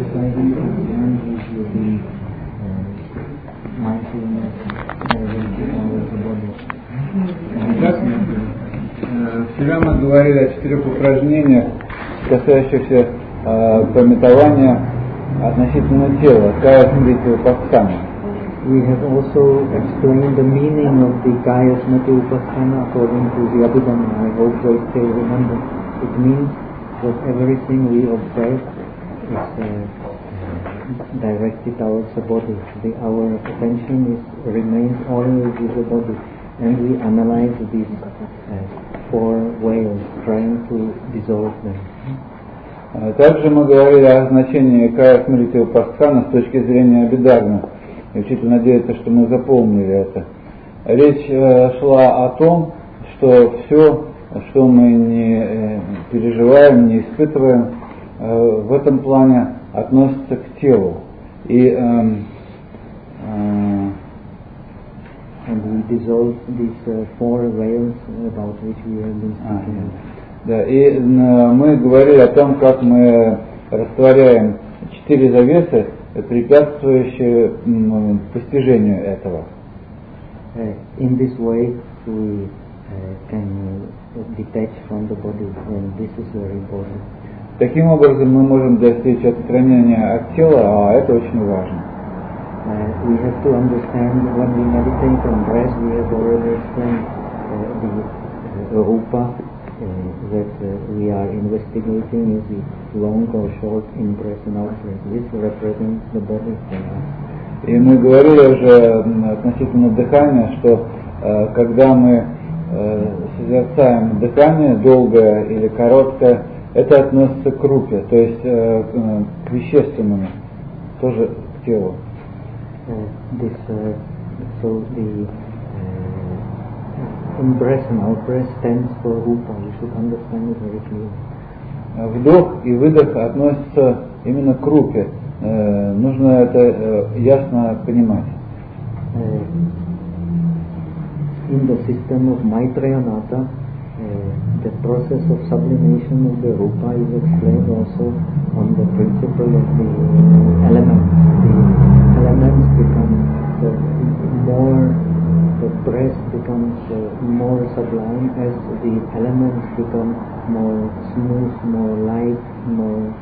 exercising and it will be mindfulness will the body. Вчера мы говорили о 4 упражнениях, касающихся памятования относительно тела, кая смрити упасхана. We have also explained the meaning of the Kaya Smriti Upasthana according to the Abhidhamma. I hope they still remember. It means that everything we observe is directed towards the body. Our attention remains always with the body, and we analyze these 4 whales, trying to dissolve them. Также мы говорили о значении кая смрити упасхана с точки зрения Абхидхармы. И учитель надеется, что мы запомнили это. Речь шла о том, что все, что мы не переживаем, не испытываем, в этом плане относится к телу. И and we dissolve these 4 veils about which we have been speaking. Да, и мы говорили о том, как мы растворяем 4 завесы, препятствующие постижению этого. In this way we can detach from the body, and this is very important. Таким образом мы можем достичь отстранения от тела, а это очень важно. We have to understand when we meditate on breath, we have already explained the rupa that we are investigating is the long or short in-breath and out-breath. This represents the body for us. И мы говорили уже относительно дыхания, что когда мы созерцаем дыхание, долгое или короткое, это относится к рупе, то есть к вещественному, тоже к телу. So the in-breath and out-breath stands for rupa. You should understand it very clearly. Вдох и выдох относятся именно к рупе. Нужно это ясно понимать. In the system of Maitreya Nata, the process of sublimation of the rupa is explained also on the principle of the elements. The elements become the breath becomes more sublime as the elements become more smooth, more light, more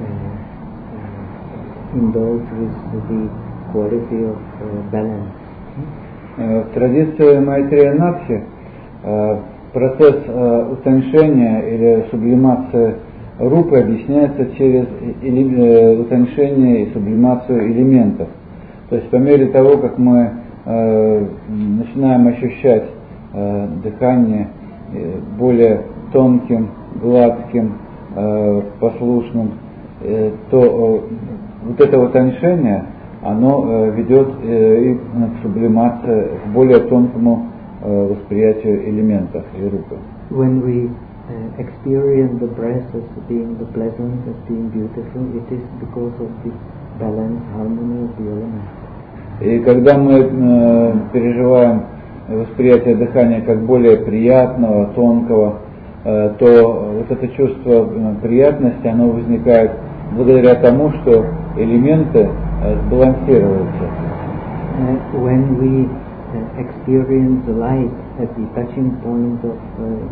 indulged with the quality of balance. В традиции Майтрея Натхи процесс утоньшения или сублимации рупы объясняется через утоньшение и сублимацию элементов. То есть по мере того, как мы начинаем ощущать дыхание более тонким, гладким, послушным, то вот это утоньшение, оно ведет и к сублимации, к более тонкому восприятию элементов и рупы. When we experience the breath as being the pleasant, as being beautiful, it is because of the balance, harmony of the elements. И когда мы переживаем восприятие дыхания как более приятного, тонкого, то вот это чувство приятности, оно возникает благодаря тому, что элементы сбалансируются. When we experience the light at the touching point of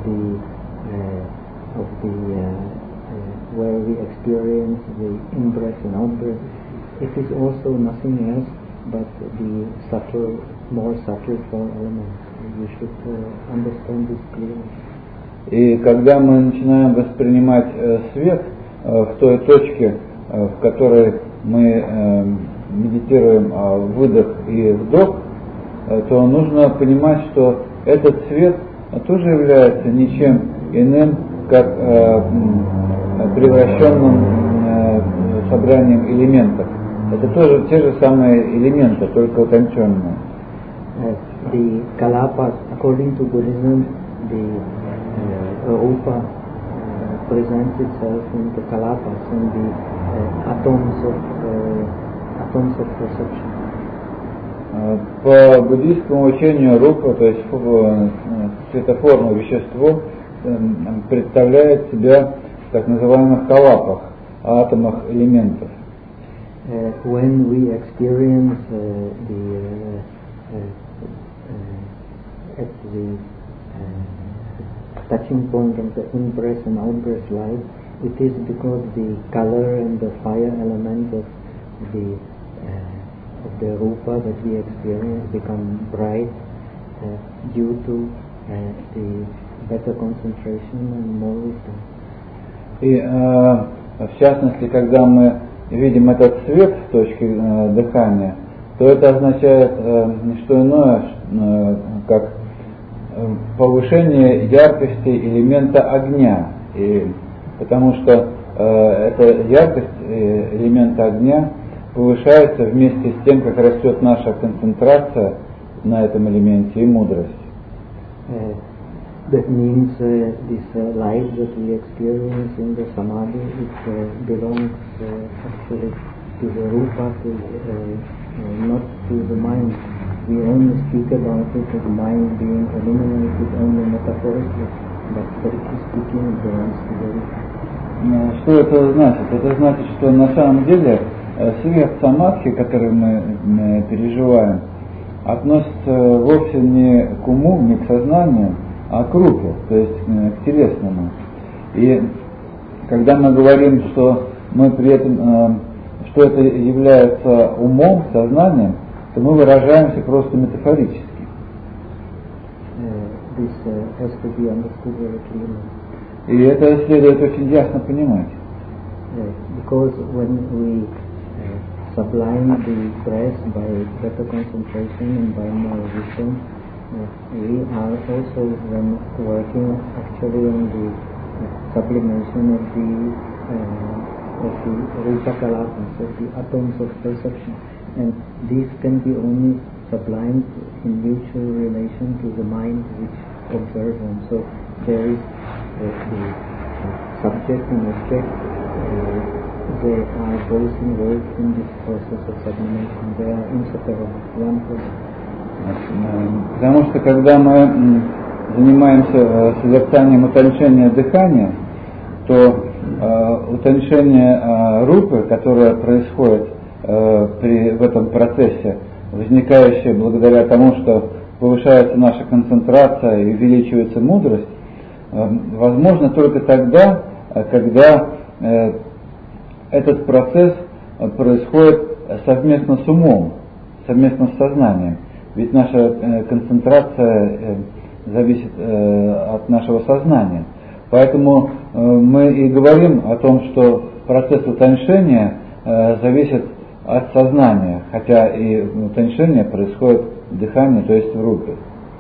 where we experience the in-breath and out-breath, it is also nothing else but the subtle, more subtle 4 elements. You should understand this clearly. И когда мы начинаем воспринимать свет в той точке, в которой мы медитируем выдох и вдох, то нужно понимать, что этот свет тоже является ничем иным, как превращенным собранием элементов. Это тоже те же самые элементы, только утонченные. The kalapas, according to Buddhism, the rupa presents itself in the kalapas, in the atoms of perception. По буддийскому учению рупа, то есть светоформное вещество, представляет себя в так называемых калапах, атомах элементов. when we experience at the touching point of the in-breath and out-breath light, it is because the color and the fire element of the rupa that we experience become bright due to the better concentration and more wisdom. И в частности, когда мы видим этот свет с точки дыхания, то это означает не что иное, как повышение яркости элемента огня. И потому что эта яркость элемента огня повышается вместе с тем, как растет наша концентрация на этом элементе и мудрость. That means this light that we experience in the samadhi, it belongs actually to the rupa, not to the mind. We only speak about it as mind being eliminated only metaphorically, but strictly speaking it belongs to the rupa. Что это значит? Это значит, что на самом деле свет самадхи, который мы переживаем, относится вовсе не к уму, не к сознанию, а к рупе, то есть к телесному. И когда мы говорим, что мы при этом, что это является умом, сознанием, то мы выражаемся просто метафорически. И это следует очень ясно понимать. Because when we sublime the breath by better concentration and by more wisdom, we are also then working actually on the sublimation of the rupa kalapas, of the atoms of perception, and these can be only sublimed in mutual relation to the mind which observes them. So there is the subject and object. They are both involved in this process of sublimation. They are inseparable, one person. Потому что когда мы занимаемся созерцанием утончения дыхания, то утончение рупы, которое происходит в этом процессе, возникающее благодаря тому, что повышается наша концентрация и увеличивается мудрость, возможно только тогда, когда этот процесс происходит совместно с умом, совместно с сознанием. Ведь наша концентрация зависит от нашего сознания. Поэтому мы и говорим о том, что процесс утоньшения зависит от сознания, хотя и утоньшение происходит в дыхании, то есть в рупе.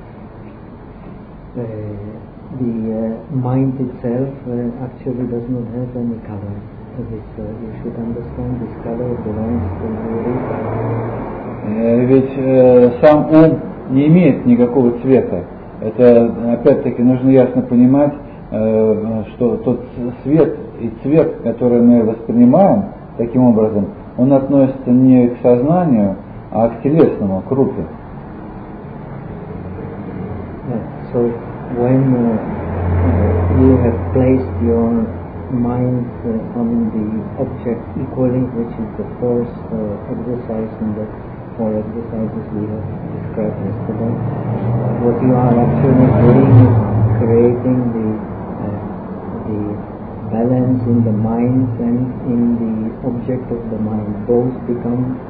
The mind itself actually does not have any color. You should understand this color belongs to the rupa. Ведь сам ум не имеет никакого цвета. Это, опять-таки, нужно ясно понимать, что тот свет и цвет, который мы воспринимаем таким образом, он относится не к сознанию, а к телесному, к рупе. So when you have placed your mind on the object equally, which is the first exercise in the four exercises we have described yesterday, what you are actually doing is creating the balance in the mind and in the object of the mind. Both become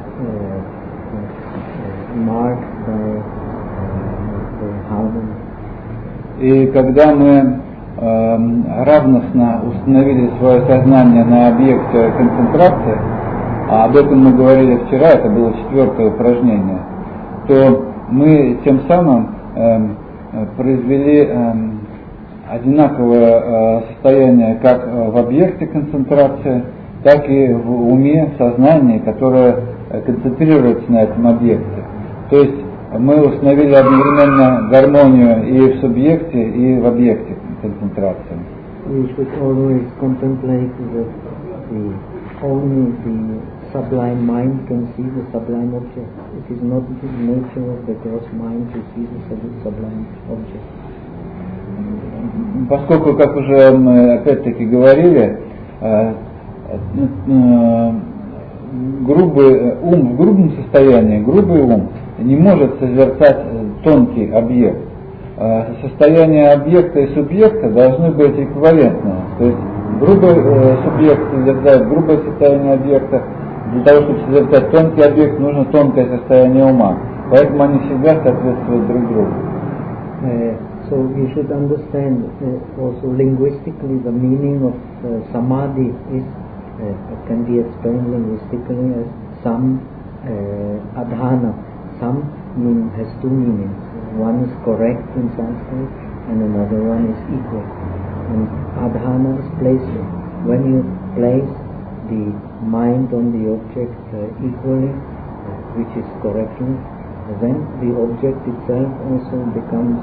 marked by the harmony. И когда мы равностно установили свое сознание на объекте концентрации, а об этом мы говорили вчера, это было 4-е упражнение, то мы тем самым произвели одинаковое состояние как в объекте концентрации, так и в уме, в сознании, которое концентрируется на этом объекте. То есть мы установили одновременно гармонию и в субъекте, и в объекте концентрации. We should always contemplate that only the sublime mind can see the sublime object. It is not the nature of the gross mind to see the sublime object. Поскольку, как уже мы опять-таки говорили, ум в грубом состоянии, грубый ум не может созерцать тонкий объект. Состояние объекта и субъекта должны быть эквивалентны. То есть грубый субъект созерцает грубое состояние объекта. Для того, чтобы созерцать тонкий объект, нужно тонкое состояние ума. Поэтому они всегда соответствуют друг другу. So you should understand also linguistically the meaning of samadhi is can be explained linguistically as sam adhana. Sam has two meanings. One is correct in Sanskrit and another one is equal. And adhana is placing. When you place the mind on the object equally, which is correctly, then the object itself also becomes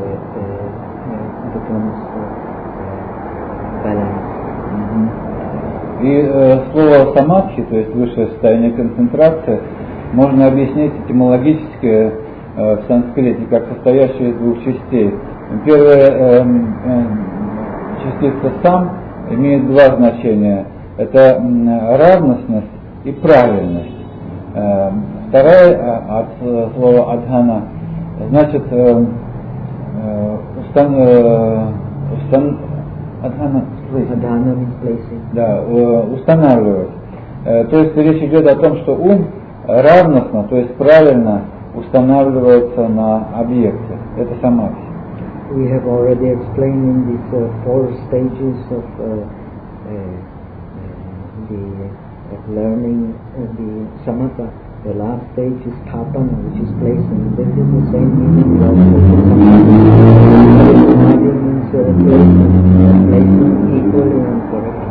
balanced. И слово самадхи, то есть высшее состояние концентрации, можно объяснить этимологически в санскрите как состоящее из двух частей. Первая частица сам имеет два значения. Это равностность и правильность. Вторая от слова адхана значит устанавливать. То есть речь идет о том, что ум равностно, то есть правильно устанавливается на объекте. Это самадхи. We have already explained in these four stages of learning the samatha. The last stage is thapana, which is placing. This is the same meaning of samadhi means placing equally and correctly.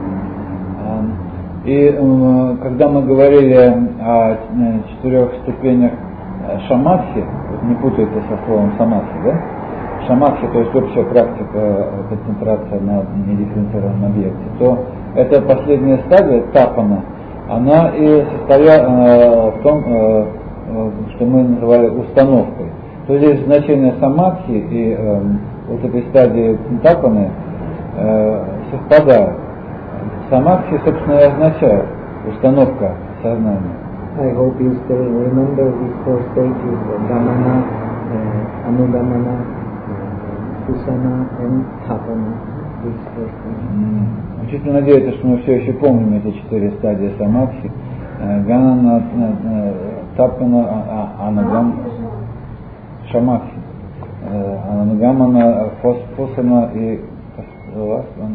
И когда мы говорили о 4 ступенях шамадхи, не путайте со словом самадхи, да? Шамадхи, то есть общая практика концентрации на недифференцированном объекте, то это последняя стадия, тапана, она и состоит в том, что мы называли установкой. То есть здесь значение самадхи и вот этой стадии тапаны совпадают. Самадхи, собственно, и означает установка сознания. I hope you still remember these four stages: gamana, anugamana, susana and thapana. Учитель надеется, что мы все еще помним эти 4 стадии самадхи. Ганана, тапана, анагам, шамадхи. Анагамана, фосана и last one.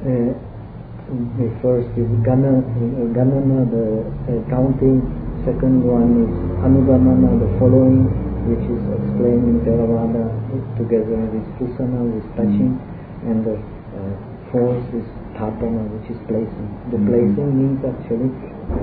The first is Ganana, the counting. Second one is Anugamana, the following, which is explained in Theravada together with Susana, with touching, and the fourth is Thapana, which is placing. The placing means actually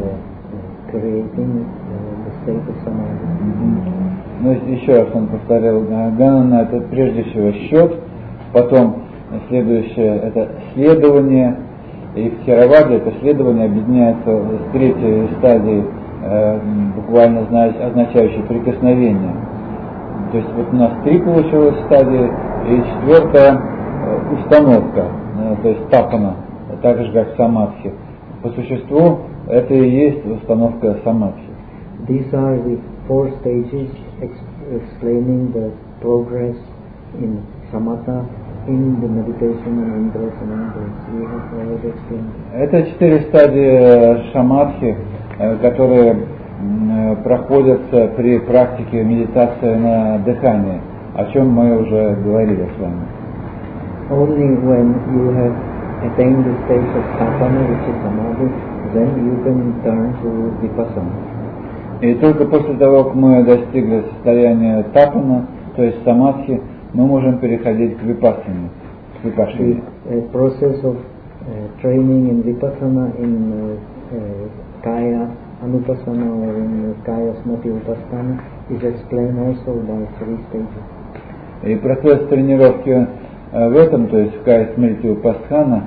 creating the state of samadhi. Ну, еще раз он повторил, Ганана это прежде всего счет, потом следующее это следование. И в Theravada это следование объединяется с третьей стадией, буквально означающей прикосновение. То есть вот у нас 3 получилось стадии, и 4 установка, то есть тапана, так же как самадхи. По существу это и есть установка самадхи. These are the 4 stages explaining the progress in samatha, in the meditation and in-breath and in-breath. We have already explained. Это 4 стадии шамадхи, которые проходятся при практике медитации на дыхании, о чем мы уже говорили с вами. Only when you have attained the stage of thapana, which is samadhi, then you can turn to vipassana. И только после того, как мы достигли состояния тапана, то есть самадхи, мы можем переходить к випассане, к випашине. The process of training in vipassana, in kaya anupassana or in kaya smati upasthana is explained also by 3 stages. И процесс тренировки в этом, то есть в кая смрити упасthana,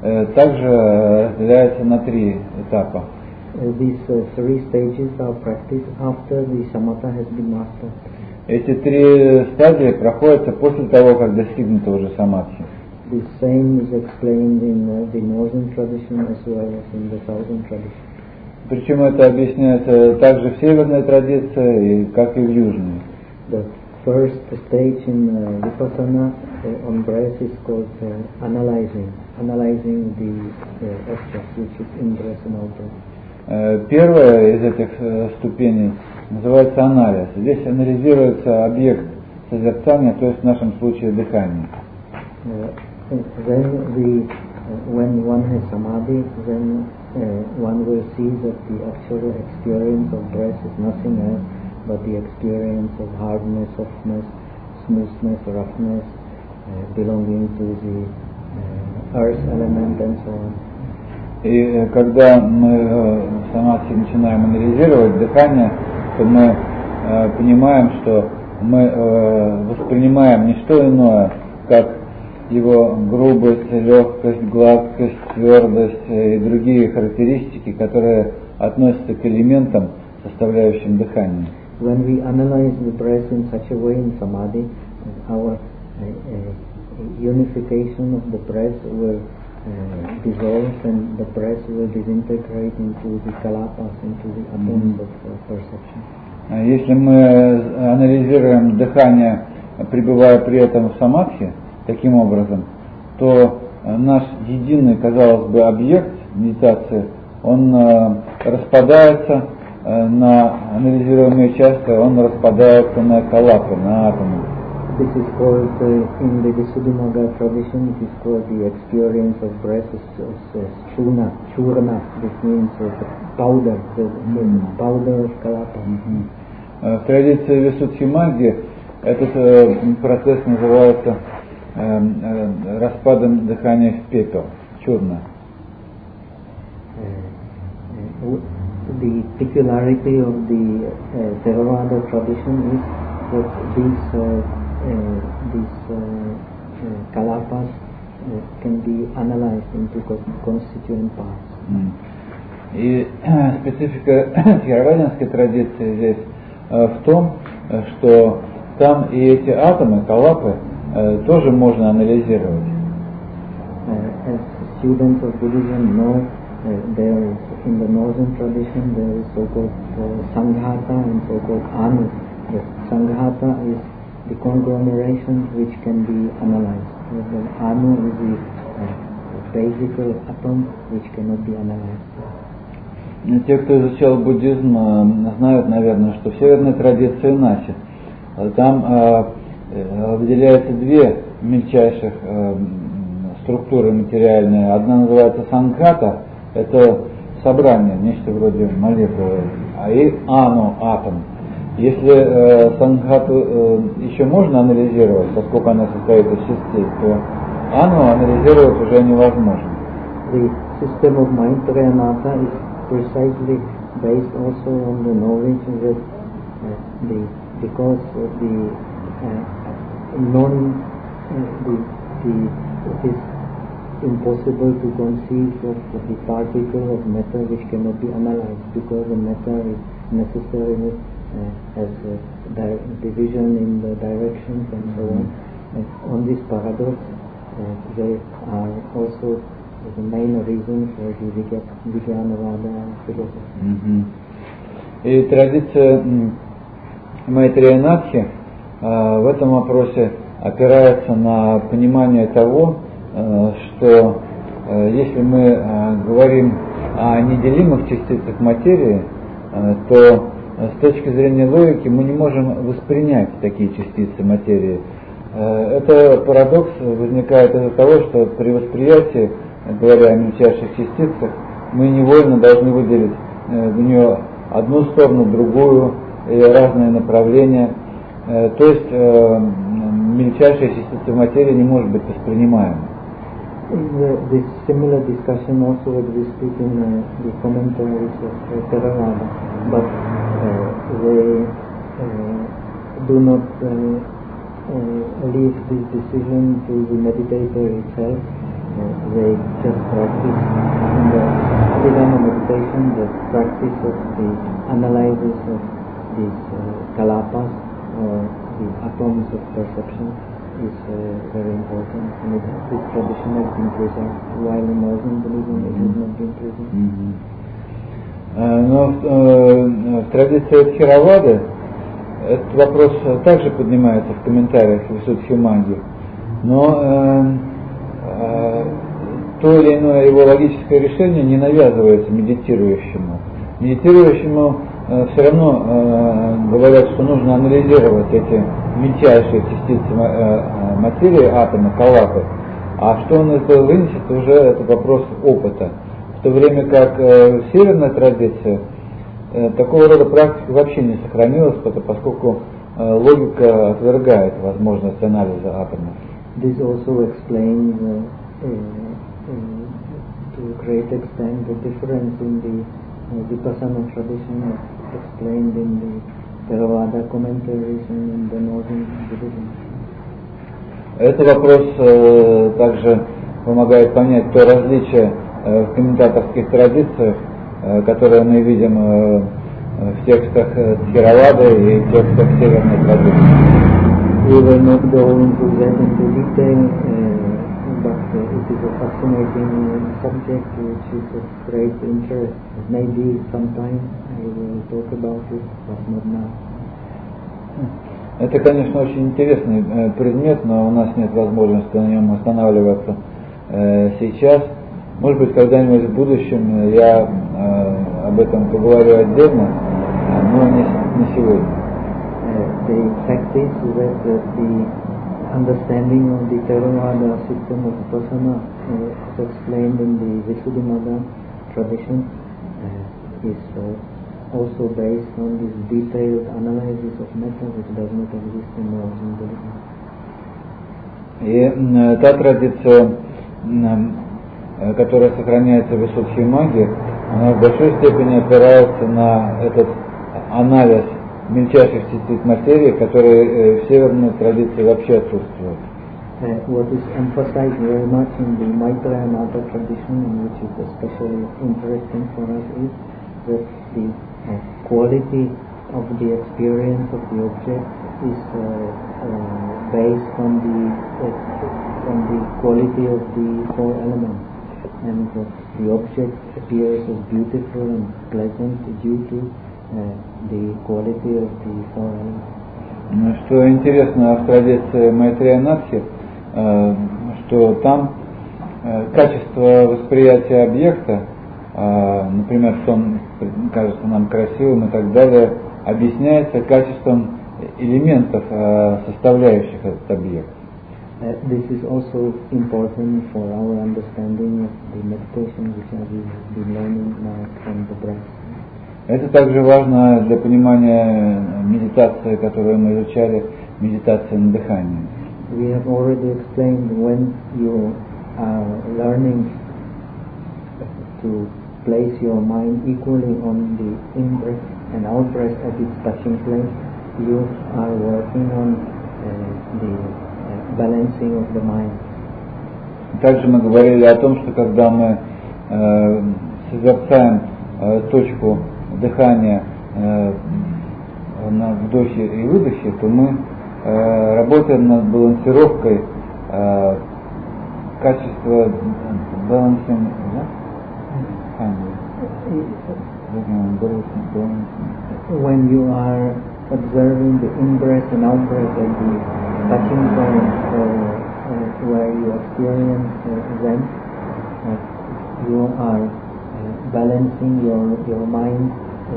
также разделяется на 3 этапа. These 3 stages are practiced after the samatha has been mastered. Эти 3 стадии проходятся после того, как достигнуто уже самадхи. The same is explained in the northern tradition as well as in the southern tradition. Причем это объясняется также в северной традиции, как и в южной. The first stage in Vipassana on breath is called analyzing the object, which is in-breath and out-breath. Первая из этих ступеней называется анализ. Здесь анализируется объект созерцания, то есть в нашем случае дыхание. When one has samadhi, then one will see that the actual experience of breath is nothing else but the experience of hardness, softness, smoothness, roughness, belonging to the earth element and so on. И когда мы в самадхи начинаем анализировать дыхание, то мы понимаем, что мы воспринимаем не что иное, как его грубость, легкость, гладкость, твердость и другие характеристики, которые относятся к элементам, составляющим дыхание. When we analyze the breath in such a way in samadhi, our unification of the breath will dissolve and the breath will disintegrate into the kalapas, into the atoms of perception. Если мы анализируем дыхание, пребывая при этом в самадхи, таким образом, то наш единый, казалось бы, объект медитации, он распадается на анализируемые части, он распадается на калапы, на атомы. This is called, in the Visuddhimagga tradition, it is called the experience of breath as churna. This means powder, the powder of kalapa. В традиции Висудхимагги этот процесс называется распадом дыхания в пепел, чурна. The peculiarity of the Theravada tradition is that these kalapas can be analyzed into constituent parts. И специфика теравадинской традиции здесь в том, что там и эти атомы, калапы, тоже можно анализировать. As students of Buddhism know, there is in the northern tradition there is so-called Sanghata and so-called Anu. The Sanghata is the conglomeration which can be analyzed. The Anu is the basic atom which cannot be analyzed. Те, кто изучал буддизм, знают, наверное, что в северной традиции Наси там выделяются две мельчайших структуры материальные. Одна называется Сангхата, это собрание, нечто вроде молекулы, и Ану, атом. Если Сангхату еще можно анализировать, поскольку она состоит из частей, то Ану анализировать уже невозможно. The system of Maitreya Natha is precisely based also on the knowledge that because the it is impossible to conceive of the particle of matter which cannot be analyzed, because the matter is necessarily has division in the directions and so on. And on this paradox, they are also the main reason for the Vijnanavada philosophy. И традиция Майтрея Натхи в этом вопросе опирается на понимание того, что если мы говорим о неделимых частицах материи, то с точки зрения логики мы не можем воспринять такие частицы материи. Это парадокс возникает из-за того, что при восприятии, говоря о мельчайших частицах, мы невольно должны выделить в нее одну сторону, другую, и разные направления. То есть мельчайшая частица материи не может быть воспринимаема. This similar discussion also existed in the commentaries of Theravada, but they do not leave this decision to the meditator itself. They just practice in the Abhidhamma meditation, the practice of the analysis of these kalapas or the atoms of perception is very important, and this tradition has been preserved, while in Northern Buddhism it has not been preserved. Но в традиции Тхеравады этот вопрос также поднимается в комментариях Висуддхимагги, но то или иное его логическое решение не навязывается медитирующему. Медитирующему все равно говорят, что нужно анализировать эти мельчайшие частицы материи, атома, калапы, а что он из этого вынесет, уже это вопрос опыта. В то время как в северной традиции такого рода практика вообще не сохранилась, поскольку логика отвергает возможность анализа атомов. This also explains to a great extent the difference in the Vipassana tradition explained in the Theravada commentaries and in the Northern Buddhism. Этот вопрос также помогает понять то различие в комментаторских традициях, которые мы видим в текстах Тхеравады и текстах северной традиции. We will not go into that into detail, but it is a fascinating subject which is of great interest. Maybe sometime I will talk about it, but not now. Это, конечно, очень интересный предмет, но у нас нет возможности на нем останавливаться сейчас. Может быть, когда-нибудь в будущем я об этом поговорю отдельно, но не сегодня. The fact is that the understanding of the Theravada system of Vipassana as explained in the Visuddhimagga tradition is also based on this detailed analysis of metta which does not exist in Northern Buddhism. И та традиция, которая сохраняется в Висуддхимагге, она в большой степени опирается на этот анализ мельчайших частиц материи, которые в северной традиции вообще отсутствуют. What is emphasized very much in the Maitreya Naga tradition, and which is especially interesting for us, is that the quality of the experience of the object is based on the quality of the four elements, and the object appears as beautiful and pleasant due to the quality of the four elements. Что интересно в традиции Майтрея Надхи, что там качество восприятия объекта, например, что он кажется нам красивым и так далее, объясняется качеством элементов, составляющих этот объект. This is also important for our understanding of the meditation which we have been learning now from the breath. Это также важно для понимания медитации, которую мы изучали, медитации на дыхании. We have already explained when you are learning to place your mind equally on the in-breath and out-breath at its touching place, you are working on the balancing of the mind. Также мы говорили о том, что когда мы созерцаем точку дыхания на вдохе и выдохе, то мы работаем над балансировкой качества балансинг, When you are observing the in-breath and out-breath at the touching point where you experience them, you are balancing your mind.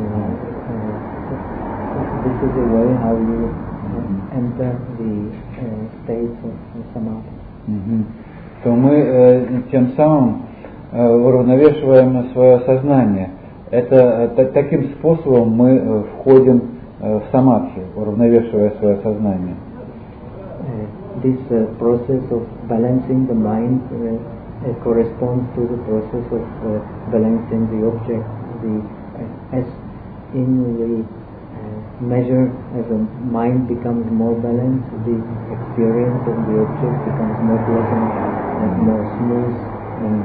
This is the way how you enter the state of samadhi. То мы тем самым уравновешиваем свое сознание. Это таким способом мы входим в самадхи, уравновешивая свое сознание. This process of balancing the mind corresponds to the process of balancing the object. As in the measure as the mind becomes more balanced, the experience of the object becomes more pleasant and more smooth and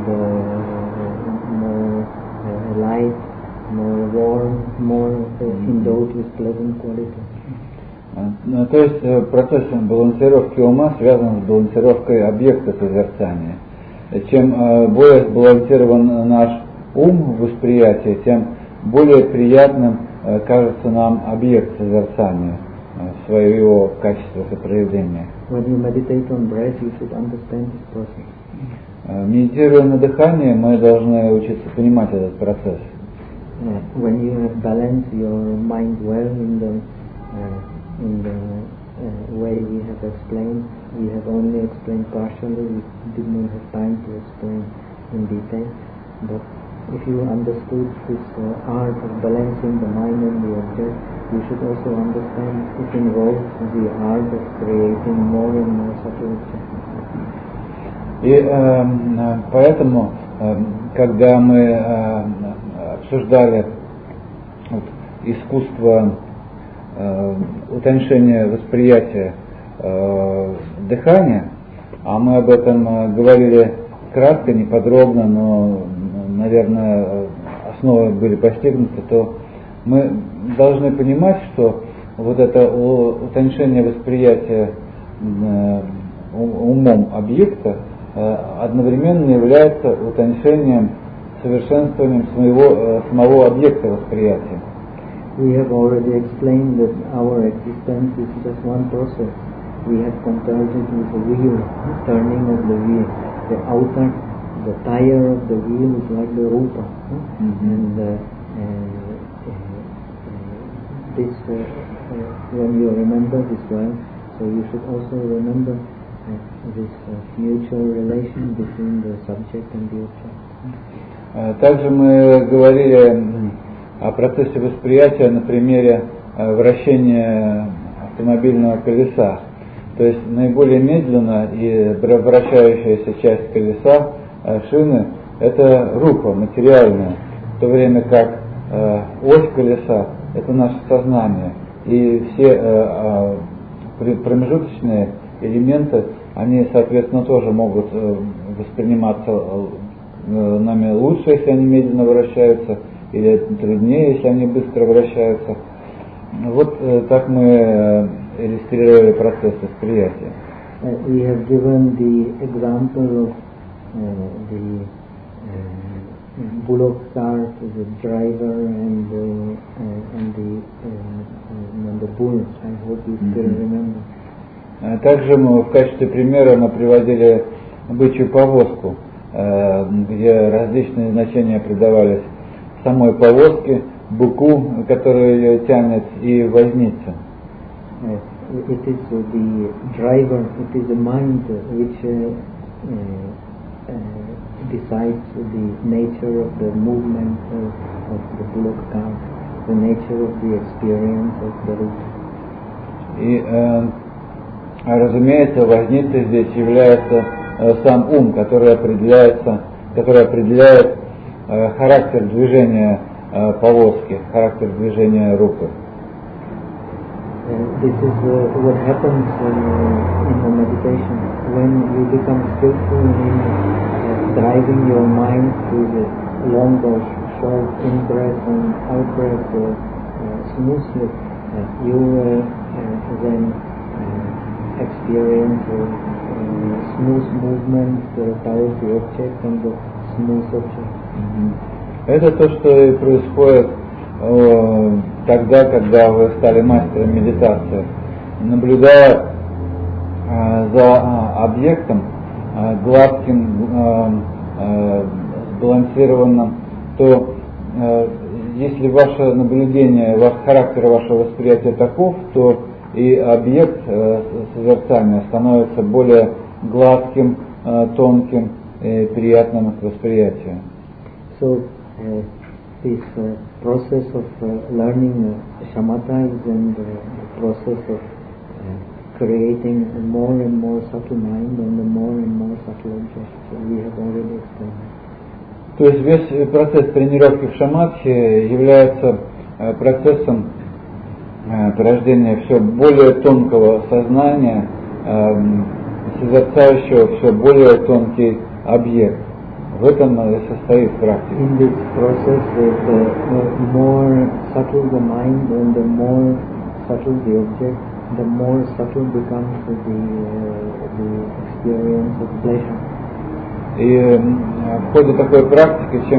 more light, more warm, more endowed with pleasant quality. То есть процесс балансировки ума связан с балансировкой объекта созерцания. Чем более сбалансирован наш ум в восприятии, тем более приятным кажется нам объект созерцания, своего качества и проявления. When you meditate on breath, you should understand this process. Медитируя на дыхание, мы должны учиться понимать этот процесс. When you have balanced your mind well in the way we have explained, we have only explained partially. We did not have time to explain in detail. But if you understood this art of balancing the mind and the object, you should also understand it involves the art of creating more and more subtle objects. И поэтому, когда мы обсуждали искусство утоньшения восприятия дыхания, а мы об этом говорили кратко, неподробно, но, наверное, основы были постигнуты, то мы должны понимать, что вот это утоньшение восприятия умом объекта одновременно является утоньшением, совершенствованием самого объекта восприятия. We have already explained that our existence is just one process. We have compared it with the wheel, turning of the wheel. The tire of the wheel is like the rupa. And this, when you remember this well, so you should also remember this mutual relation between the subject and the object. Также мы говорили о процессе восприятия на примере вращения автомобильного колеса. То есть наиболее медленно и вращающаяся часть колеса, шины, это рупа, материальная, в то время как ось колеса – это наше сознание. И все промежуточные элементы, они, соответственно, тоже могут восприниматься нами лучше, если они медленно вращаются, или труднее, если они быстро вращаются. Вот так мы иллюстрировали процесс восприятия. We have given the example of the bullock cart, the driver and the bull. I hope you still remember. Также мы в качестве примера мы приводили бычью повозку, где различные значения придавались самой повозке, быку, который ее тянет, и вознице. It is the driver, it is the mind which decides the nature of the movement of the bullock cart, the nature of the experience of the route. И, разумеется, возницей здесь является сам ум, который определяет характер движения повозки, характер движения руки. This is what happens in the meditation. When you become skillful in driving your mind through the long or short in-breath and out-breath smoothly, you then experience smooth movement towards the object and the smooth object. Это то, что и происходит тогда, когда вы стали мастером медитации. Наблюдая за объектом гладким, сбалансированным, то если ваше наблюдение, характер вашего восприятия таков, то и объект созерцания становится более гладким, тонким и приятным к восприятию. So this process of learning shamatha is and the process of creating a more and more subtle mind and a more and more subtle object. So we have already explained. То есть весь процесс тренировки в шаматхе является процессом порождения все более тонкого сознания, созерцающего все более тонкий объект. В этом и состоит практика. In this process, the more subtle the mind and the more subtle the object, the more subtle becomes the experience of pleasure. И в ходе такой практики, чем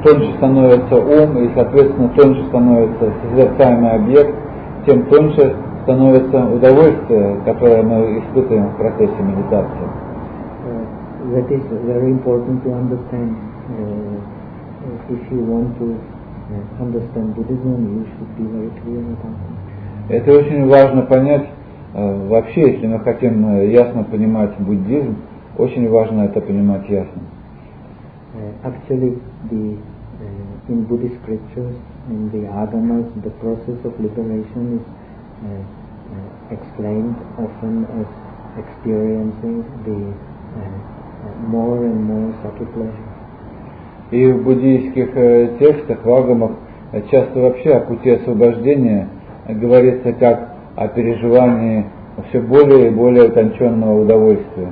тоньше становится ум, и, соответственно, тоньше становится созерцаемый объект, тем тоньше становится удовольствие, которое мы испытываем в процессе медитации. That is very important to understand. If you want to understand Buddhism, you should be very clear about it. Это очень важно понять. Вообще, если мы хотим ясно понимать буддизм, очень важно это понимать ясно. Actually, in Buddhist scriptures, in the agamas, the process of liberation is explained often as experiencing the more and more subtle pleasure. И в буддийских текстах, в агамах, часто вообще о пути освобождения говорится как о переживании все более и более утонченного удовольствия.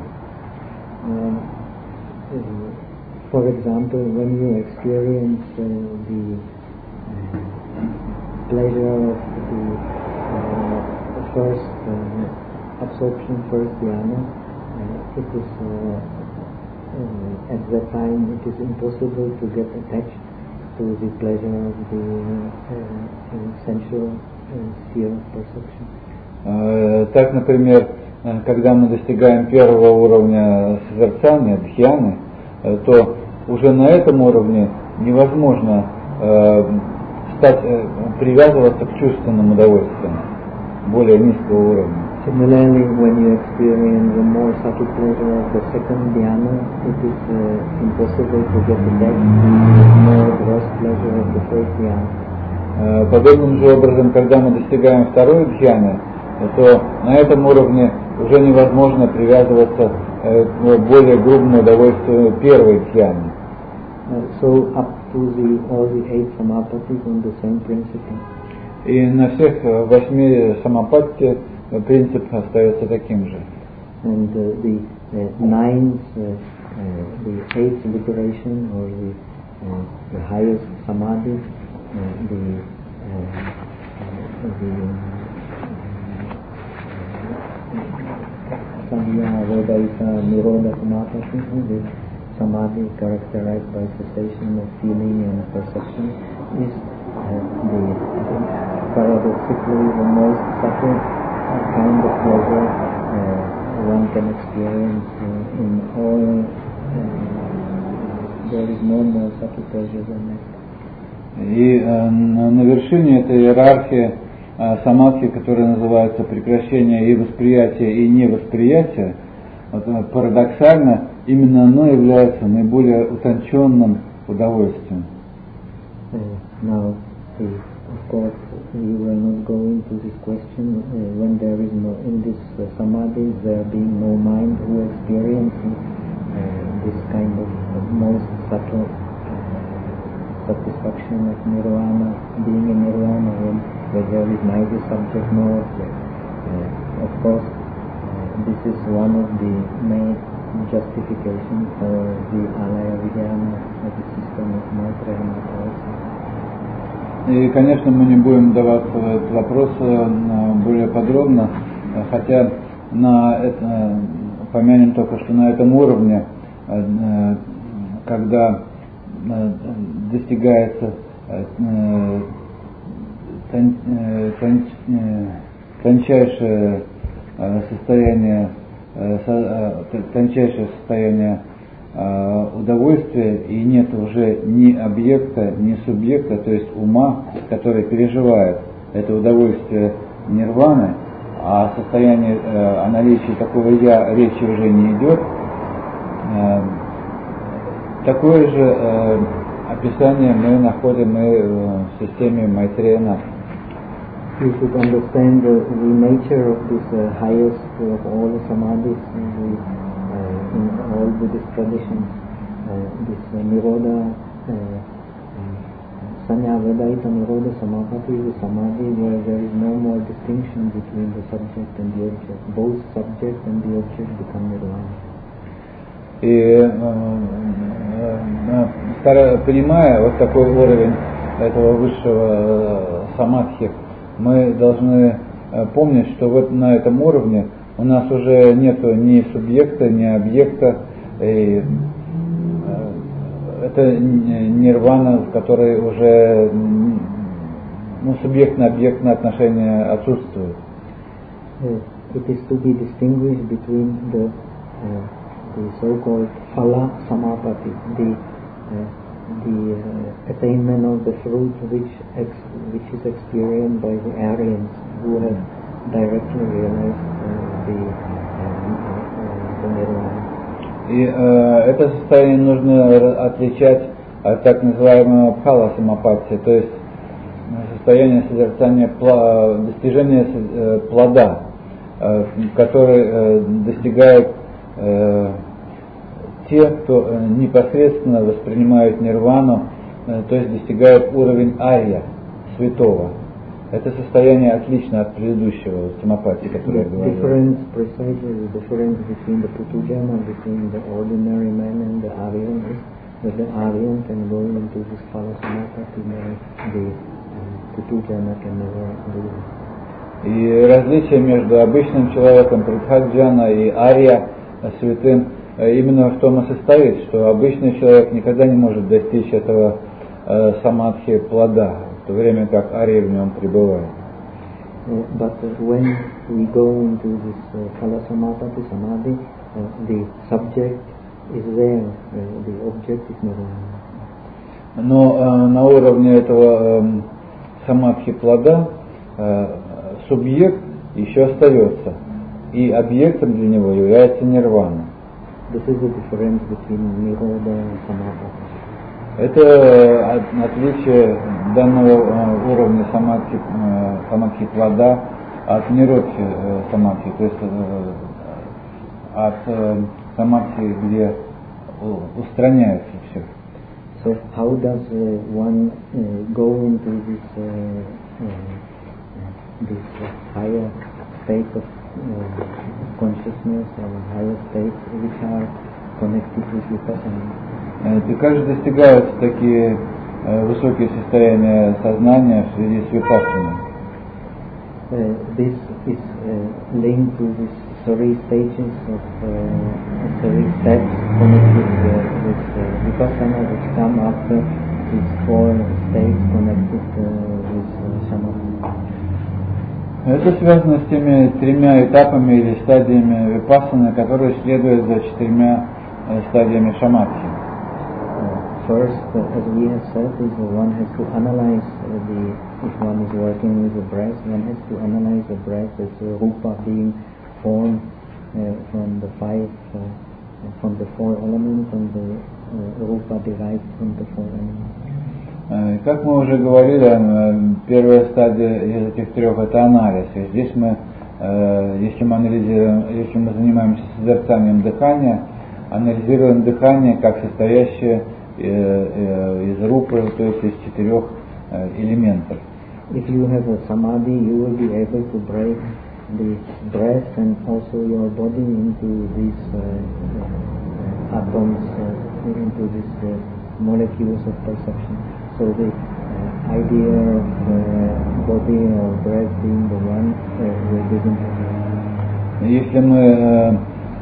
For example, when you experience the pleasure of the first absorption, first dhyana, it is at that time it is impossible to get attached to the pleasure of the sensual sphere of perception. Так, например, когда мы достигаем первого уровня созерцания, дхьяны, то уже на этом уровне невозможно привязываться к чувственным удовольствиям более низкого уровня. Similarly, when you experience the more subtle pleasure of the second dhyana, it is impossible to get attached to the more gross pleasure of the first dhyana. Подобным же образом, когда мы достигаем второй дхьяны, то на этом уровне уже невозможно привязываться к более грубому удовольствию первой дхьяны. So up to all the 8 samapatis on the same principle. И на всех 8 самапатти принцип остается таким же. And the ninth, the 8th liberation, or the highest samadhi, the Sanya Vedaita Nirodha Samapati, the samadhi characterized by cessation of feeling and perception, is paradoxically the most subtle kind of pleasure one can experience in all. There is no more subtle pleasure than that. И на вершине этой иерархии самадхи, которая называется прекращение и восприятия, и невосприятия, парадоксально именно оно является наиболее утонченным удовольствием. Now, of course, we will not go into this question when there is no, in this samadhi, there being no mind who experiences this kind of most subtle satisfaction of nirvana, being in nirvana, where there is neither subject nor object. Of course, this is one of the main justifications for the alaya vijnana as a system of Maitreya Mata also. И, конечно, мы не будем даваться в этот вопрос более подробно, хотя помянем только, что на этом уровне, когда достигается тончайшее состояние удовольствия, и нет уже ни объекта, ни субъекта, то есть ума, который переживает это удовольствие нирваны, а о наличии такого «я» речи уже не идет. Такое же описание мы находим и в системе Майтрея Мата. You should understand the nature of this highest of all the samadhis in all Buddhist traditions. This Nirodha, Sanya Vedaita Nirodha Samapati is a samadhi where there is no more distinction between the subject and the object. Both subject and the object become nirvana. И понимая вот такой уровень этого высшего самадхи, мы должны помнить, что вот на этом уровне у нас уже нет ни субъекта, ни объекта. И это нирвана, в которой уже субъектно-объектное отношение отсутствует. It is to be distinguished between the so-called phala samapatti, the attainment of the fruit which is experienced by the Aryans who have directly realized the nirvana. И это состояние нужно отличать от так называемого пхала самапатти, то есть состояние созерцания, достижения плода, который достигают те, кто непосредственно воспринимают нирвану, то есть достигают уровень арья, святого. Это состояние отлично от предыдущего самапатти, которое я говорил. Precisely the difference between the Putujana, between the ordinary man and the Aryan is that the Aryan can go into this phala samapatti, the Putujana can never do it. И различие между обычным человеком, притхаджана, и арья, святым, именно в том и состоит, что обычный человек никогда не может достичь этого самадхи плода, в то время как арья в нем пребывает. But when we go into this phala samapatti, samadhi, the subject is there, the object is nirvana. Но на уровне этого самадхи плода субъект еще остается, и объектом для него является нирвана. This is the difference between nirodha and samapatti. Это отличие данного уровня самадхи плода от ниродхи самадхи, то есть от самадхи, где устраняется все. So how does one go into this higher state of consciousness or higher states which are connected with vipassana? И как же достигаются такие высокие состояния сознания в связи с випассаной? This is linked to these three stages of three steps connected with vipassana, which come after these four states connected with samadhi. Это связано с теми тремя этапами или стадиями випассаны, которые следуют за четырьмя стадиями шамадхи. First, as we have said, is one has to analyze if one is working with the breath, one has to analyze the breath as rupa being formed from the four elements, and the rupa derived from the four elements. Как мы уже говорили, первая стадия из этих трех — это анализ. И здесь мы, если мы занимаемся созерцанием дыхания, анализируем дыхание как состоящее из рупы, то есть из четырех элементов. If you have a samadhi, you will be able to break the breath and also your body into these atoms, into these molecules of perception. So the idea of body or breath being the one will begin to be. Если мы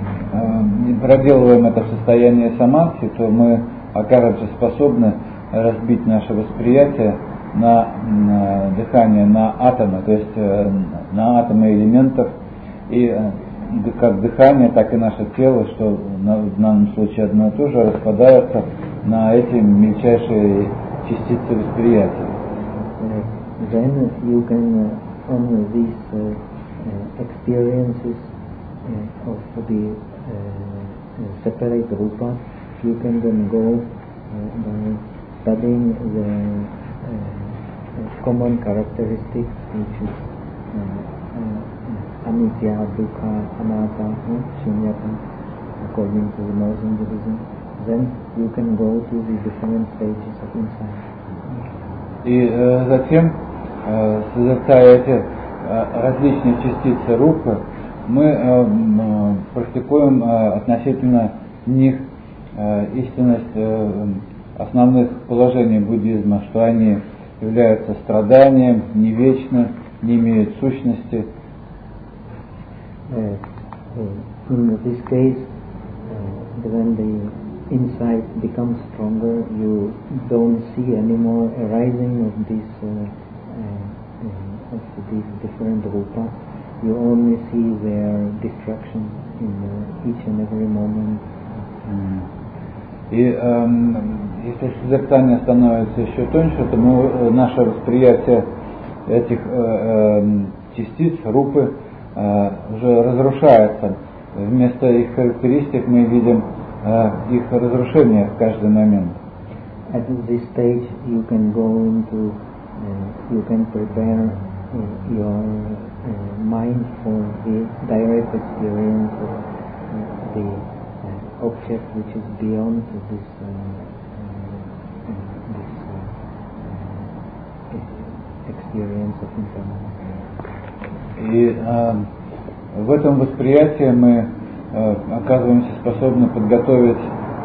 проделываем это в состоянии самадхи, то мы окажемся способны разбить наше восприятие на дыхание, на атомы, то есть на атомы элементов, и как дыхание, так и наше тело, что в данном случае одно и то же, распадаются на эти мельчайшие частицы восприятия. Then you can on these experiences of the separate rupa, you can then go by studying the common characteristics, which is anicca, dukkha, anatta, shunyata, according to Muslim Buddhism. Then you can go to the different stages of insight. И затем, созерцая эти различные частицы рупы, мы практикуем относительно них истинность основных положений буддизма, что они являются страданием, не вечны, не имеют сущности. In this case, when the insight becomes stronger, you don't see anymore arising of these different rupas. You only see their destruction in each and every moment. И если созерцание становится еще тоньше, то наше восприятие этих частиц, рупы, уже разрушается. Вместо их характеристик мы видим их разрушение в каждый момент. At this stage, you can go into, you can prepare your mind for the direct experience of the object which is beyond this experience of impermanence. И в этом восприятии мы оказываемся способны подготовиться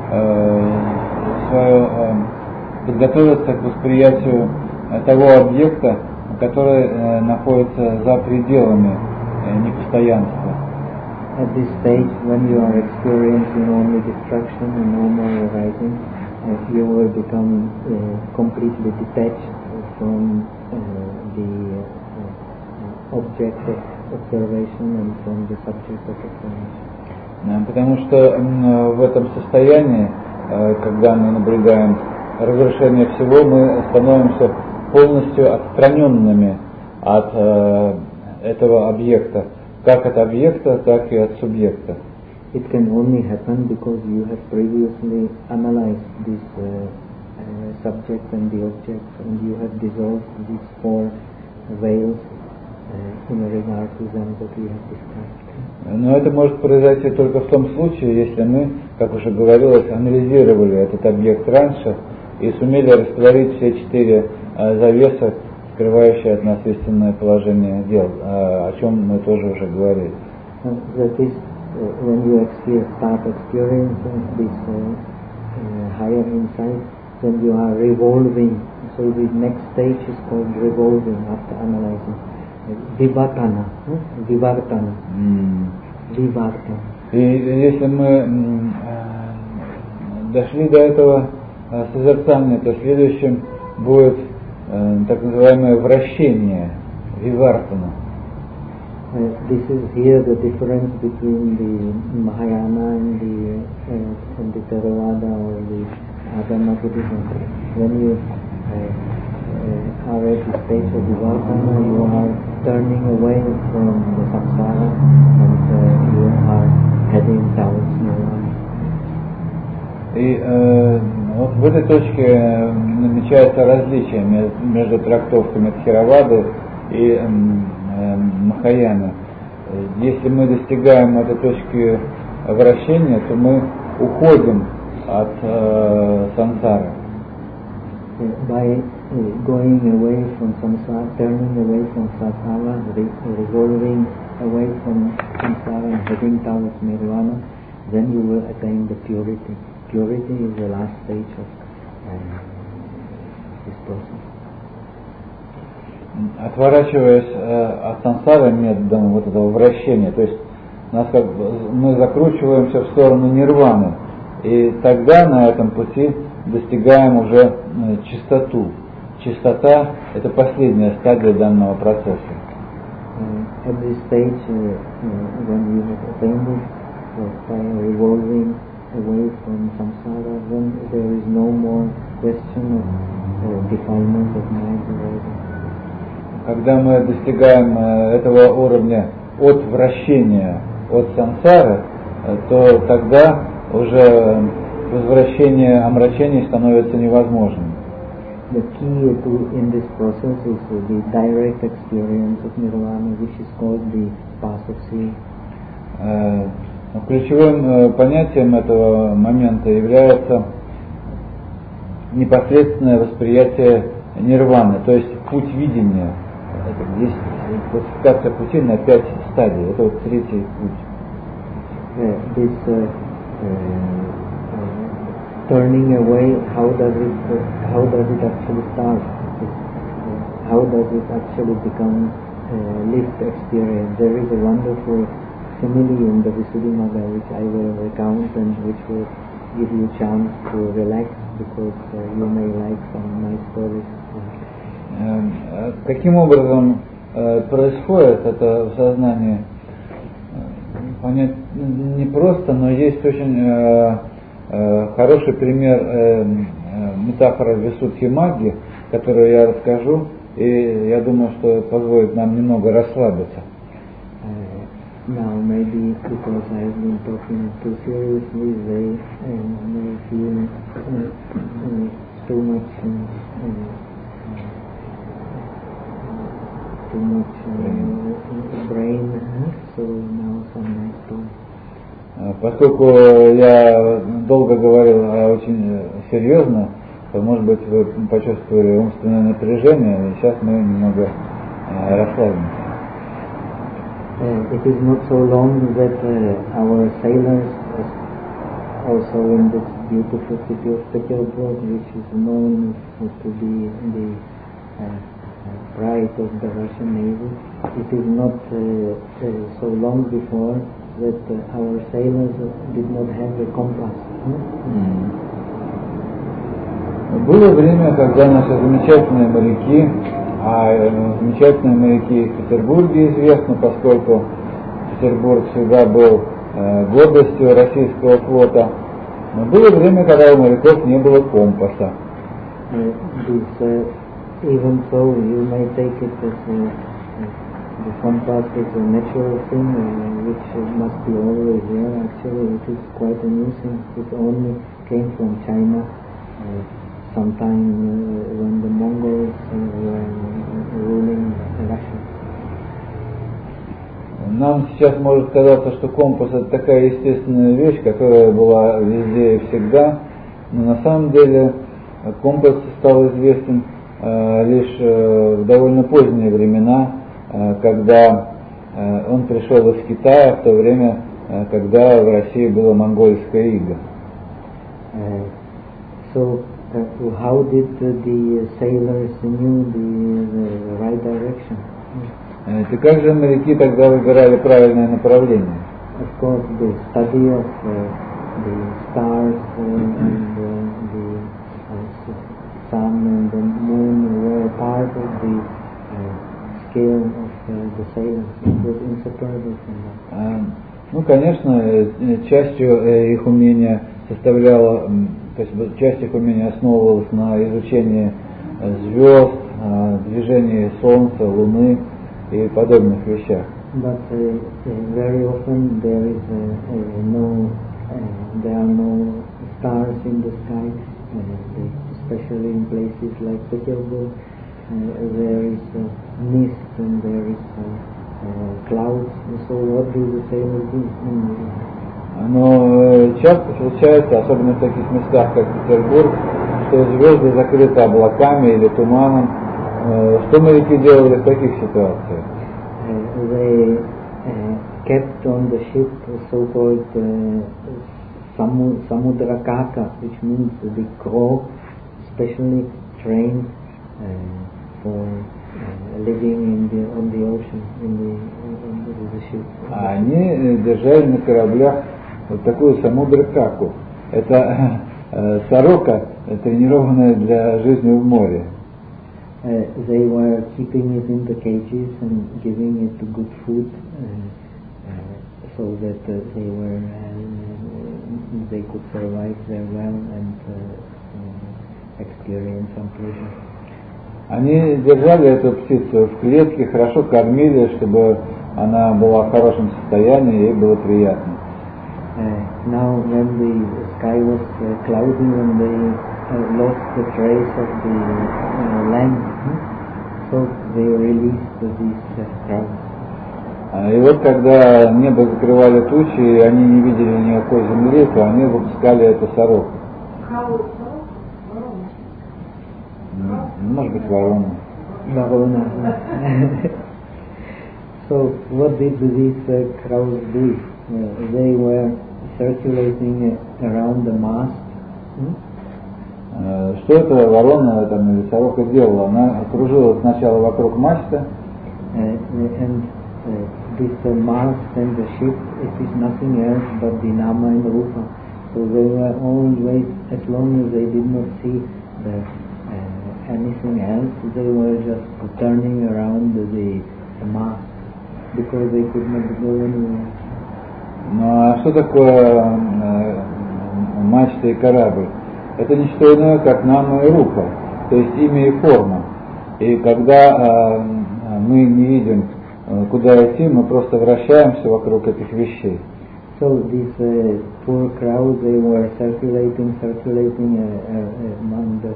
к восприятию того объекта, который находится за пределами непостоянства. At this stage, when you are experiencing only destruction and no more arising, you will become completely detached from the object of observation and from the subject of observation. Потому что в этом состоянии, когда мы наблюдаем разрушение всего, мы становимся полностью отстраненными от этого объекта, как от объекта, так и от субъекта. It can only happen because you have previously analyzed this subject and the object, and you have dissolved these four veils in regard to them that we have described. Но это может произойти только в том случае, если мы, как уже говорилось, анализировали этот объект раньше и сумели растворить все четыре завесы, скрывающие от нас истинное положение дел, о чем мы тоже уже говорили. That is, when you start experiencing this higher insight, then you are revolving. So the next stage is called revolving after analyzing. Vivartana. Vivartana. Vivartana. И если мы дошли до этого созерцания, то следующим будет так называемое вращение, вивартана. This is here the difference between the Mahayana and the Theravada or the Agama Buddhism. When you are at the stage of Vivartana, you are turning away from the samsara and you are heading towards Nirvana. И вот в этой точке намечается различие между трактовками Тхеравады и Махаяны. Если мы достигаем этой точки вращения, то мы уходим от сансары. By going away from samsara, turning away from samsara, revolving away from samsara and heading towards nirvana, then you will attain the purity. Purity is the last stage of this process. Отворачиваясь от сансары методом вот этого вращения, то есть мы закручиваемся в сторону нирваны, и тогда на этом пути достигаем уже чистоту. Чистота – это последняя стадия данного процесса. At this stage, when you have attained it, by revolving away from samsara, then there is no more question of defilement of mind or order. Когда мы достигаем этого уровня от вращения, от сансары, то тогда уже возвращение омрачений становится невозможным. The key in this process is the direct experience of nirvana, which is called the path of seeing. Ключевым понятием этого момента является непосредственное восприятие нирваны, то есть путь видения. Есть классификация путей на 5 стадий. Это вот третий путь. Turning away, how does it actually start? How does it actually become lived experience? There is a wonderful simile in the Visuddhimagga which I will recount and which will give you chance to relax because you may like some nice stories. Каким образом происходит это в сознании? Понять непросто, но есть очень хороший пример метафора Висудхи Магги, которую я расскажу, и я думаю, что позволит нам немного расслабиться. Now maybe because I have been talking too seriously, they may feel too much brain, so now some nice tone. Поскольку я долго говорил очень серьезно, то, может быть, вы почувствовали умственное напряжение, и сейчас мы немного расслабимся. It is not so long that our sailors, also in this beautiful city of Petersburg, which is known to be the pride of the Russian Navy, it is not so long before that our sailors did not have a compass. Было время, когда наши замечательные моряки, замечательные моряки в Петербурге известны, поскольку Петербург всегда был гордостью российского флота, но было время, когда у моряков не было компаса. Even so, you may take it as the compass is a natural thing which must be always there. Actually, it is quite a new thing. It only came from China sometime when the Mongols were ruling Russia. Нам сейчас может казаться, что компас это такая естественная вещь, которая была везде и всегда, но на самом деле компас стал известен лишь в довольно поздние времена, когда он пришел из Китая, в то время, когда в России было монгольское иго. So how did the sailors knew the right direction? И как же моряки тогда выбирали правильное направление? Of course, the study of the stars and the sun and the moon were part of the skill of the sailors. It was inseparable from that. Ну, конечно, частью их умения составляла, то есть часть их умения основывалась на изучении звезд, движении Солнца, Луны и подобных вещах. But very often there are no stars in the sky, especially in places like Petersburg. There is mist and there is clouds. So what do the sailors do? Но часто случается, особенно в таких местах, как Петербург, что звезды закрыты облаками или туманом. Что моряки делали в таких ситуациях? They kept on the ship so-called samudrakaka, which means the crow, specially trained for living on the ocean, in the ship. Они держали на кораблях вот такую самудракаку. Это сорока, тренированная для жизни в море. They were keeping it in the cages and giving it good food, so that they could survive there well and experience some pleasure. Они держали эту птицу в клетке, хорошо кормили, чтобы она была в хорошем состоянии и ей было приятно. Now when the sky was cloudy and they lost the trace of the land, so they released these crowds. И вот когда небо закрывали тучи, и они не видели никакой земли, то они выпускали эту сороку. Может быть, ворона. Ворона. So what did these crowds do? They were circulating around the mast. Что эта ворона там, или сорока делала? Она окружила сначала вокруг мачты. And this mast and the ship, it is nothing else but the Nama and Rupa. So they were always, as long as they did not see anything else, they were just turning around the mast because they could not go anywhere. Ну а что такое мачта и корабль? Это не что иное, как нама и рупа, то есть имя и форма. И когда мы не видим, куда идти, мы просто вращаемся вокруг этих вещей. So these poor crowds, they were circulating among the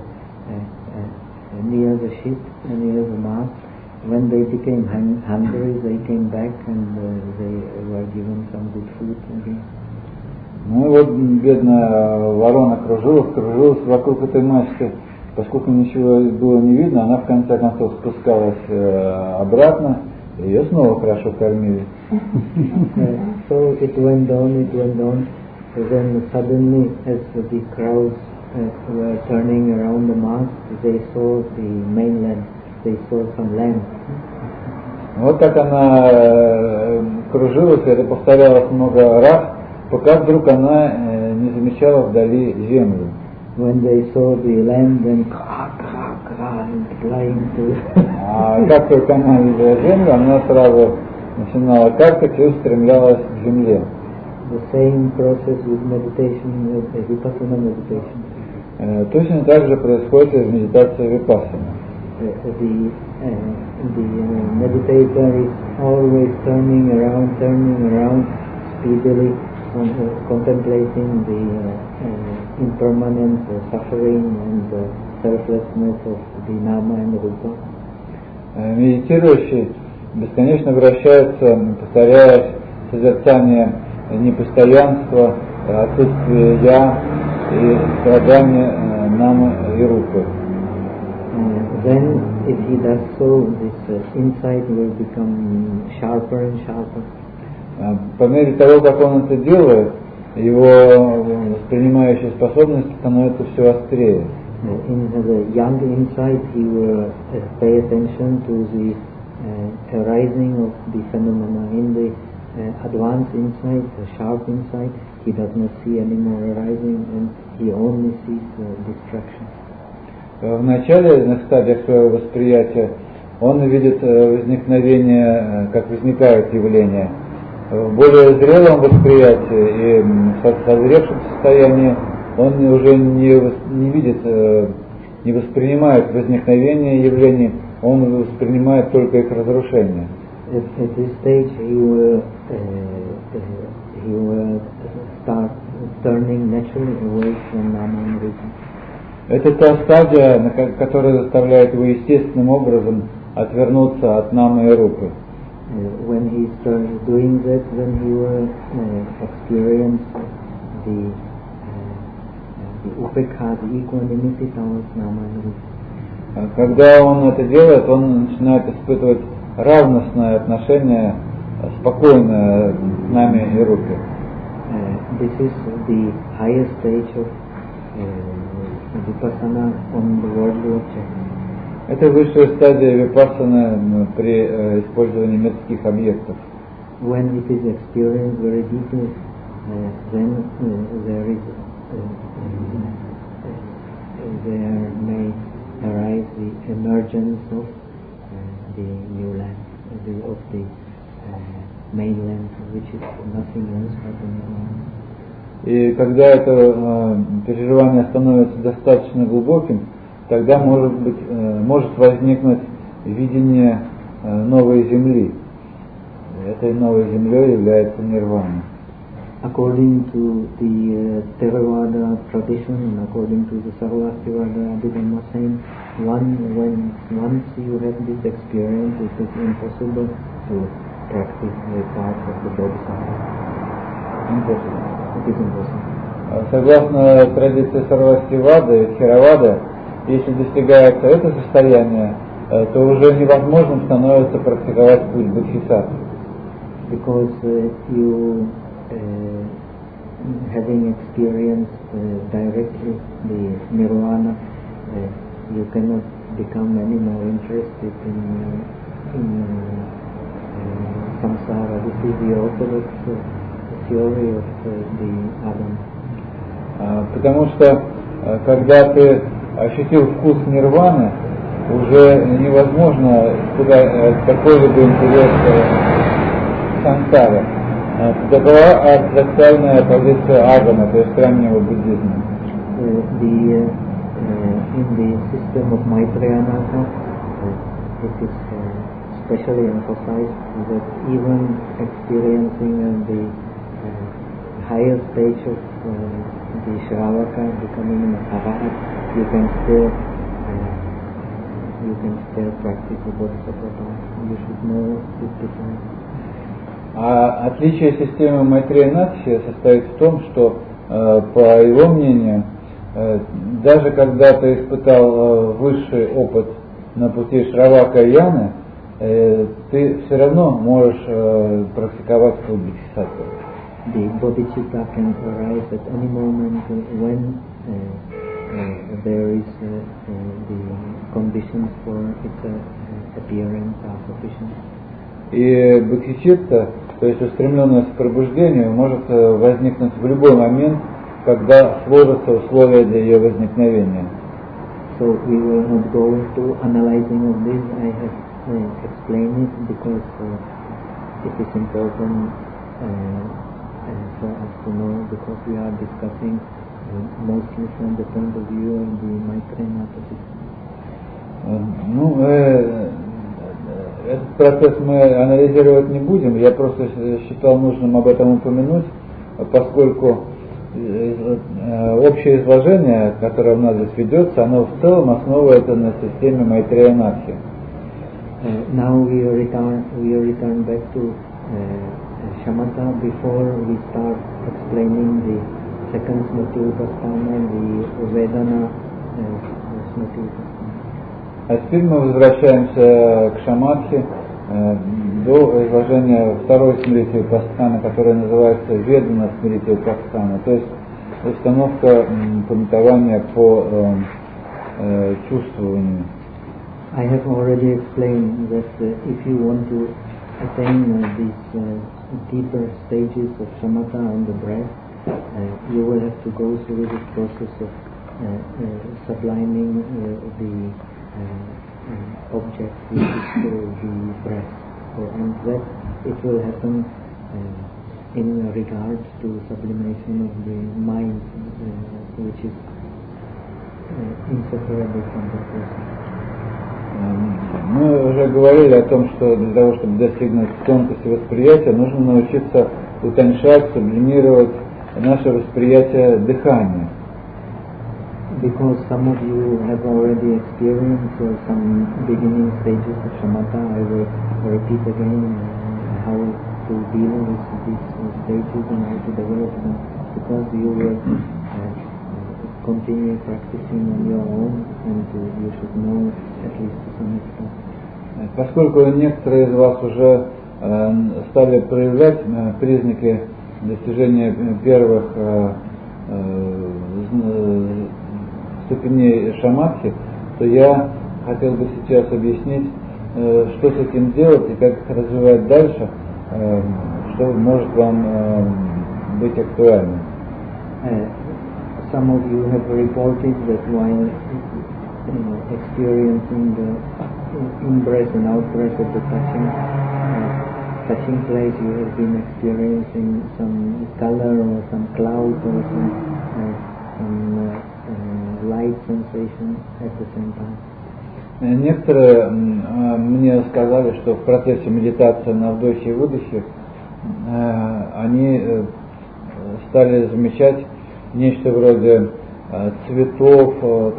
near the ship, near the mast. When they became hungry, they came back and they were given some good food again. Ну и вот бедная ворона кружилась вокруг этой мачты. Поскольку ничего было не видно, она в конце концов спускалась обратно, и ее снова хорошо кормили. So it went on, and then suddenly, as the crowds were turning around the mast, they saw the mainland, they saw some land. Вот так она кружилась, это повторялось много раз, пока вдруг она не замечала вдали землю. When they saw the land, then and flying to. А как только она видела землю, она сразу начинала каркать и устремлялась к земле. The same process with meditation, with vipassana meditation. Точно так же происходит и в медитации випассана. The meditator is always turning around speedily, contemplating the impermanence, suffering and selflessness of the nama and rupa. Медитирующий бесконечно вращается, повторяя созерцание непостоянства, отсутствия я и страдания намы и рупы. Then, if he does so, this insight will become sharper and sharper. По мере того, как он это делает, его воспринимающие способности становятся все острее. In the young insight, he will pay attention to the arising of the phenomena. In the advanced insight, the sharp insight, he does not see any more arising, and he only sees distraction. В начальных стадиях своего восприятия он видит возникновение, как возникают явления. В более зрелом восприятии и созревшем состоянии он уже не видит, не воспринимает возникновение явлений, он воспринимает только их разрушение. At this stage, he will start turning naturally away from nama and rupa. Это та стадия, которая заставляет его естественным образом отвернуться от намы и рупы. When he starts doing that, then he will experience the upekha, the equanimity towards nama and rupa. Когда он это делает, он начинает испытывать равностное отношение, спокойное к наме и рупе. This is the highest stage of vipassana on the worldly object. Это высшая стадия випассаны при использовании мирских объектов. When it is experienced very deeply, then there may arise the emergence of the new land, of the mainland, which is nothing else but the new land. И когда это переживание становится достаточно глубоким, тогда может возникнуть видение новой земли. Этой новой землей является нирвана. According to the Theravada tradition and according to the Sarvastivada Abhidhamma saying, once you have this experience, it is impossible to practice the path of the Bodhisattva. Impossible. It is impossible. Согласно традиции Сарвастивады и Тхеравады, если достигается это состояние, то уже невозможным становится практиковать путь Бодхисаттвы. Because you having experienced directly the nirvana, you cannot become any more interested in samsara. This is the orthodox theory of the Adam. Потому что когда ты ощутил вкус нирваны, уже невозможно испытать какой-либо интерес к сансаре. Такова ортодоксальная позиция Агама, то есть раннего буддизма. In the system of Maitrayana, it is specially emphasized that even experiencing the higher stage of the Shravaka, becoming an Arahat, you can still practice the Bodhisattva path. You should know this difference. А отличие системы Майтрея-Натхи состоит в том, что, по его мнению, даже когда ты испытал высший опыт на пути Шравака и Яны, ты все равно можешь практиковать путь Бодхисаттвы. The bodhicitta can arise at any moment when there is the conditions for its appearance are sufficient. И бодхичитта, то есть устремленность к пробуждению, может возникнуть в любой момент, когда сложатся условия для ее возникновения. So we will not go into analyzing of this. I have explained it because it is important for us to know, because we are discussing mostly from the point of view of the Maitreya system. Этот процесс мы анализировать не будем. Я просто считал нужным об этом упомянуть, поскольку общее изложение, которое у нас здесь ведется, оно в целом основывается на системе Майтрея-Натхи. Now we return back to Shamatha before we start explaining the second Smriti Upasthana, the Vedana Smriti Upasthana. А теперь мы возвращаемся к Шаматхе до изложения второй Смрити Упасthana, которая называется Ведана Смрити Упасthana, то есть установка памятования по чувствованию. I have already explained that if you want to attain these deeper stages of shamatha on the breath, you will have to go through this process of subliming the object which is the breath. And that it will happen in regards to sublimation of the mind, which is inseparable from the person. Мы уже говорили о том, что для того, чтобы достигнуть тонкости восприятия, нужно научиться утоньшать, сублимировать наше восприятие дыхания. Because some of you have already experienced some beginning stages of shamatha, I will repeat again how to deal with these stages and how to develop them, because you will continue practicing on your own, and you should know at least to some extent. Поскольку некоторые из вас уже стали проявлять признаки достижения первых ступеней шаматхи, то я хотел бы сейчас объяснить, что с этим делать и как их развивать дальше, что может вам быть актуальным. Some of you have reported that while experiencing the in-breath and out-breath of the touching place, you have been experiencing some color or some cloud or some light sensation at the same time. Некоторые мне сказали, что в процессе медитации на вдохе и выдохе они стали замечать нечто вроде цветов,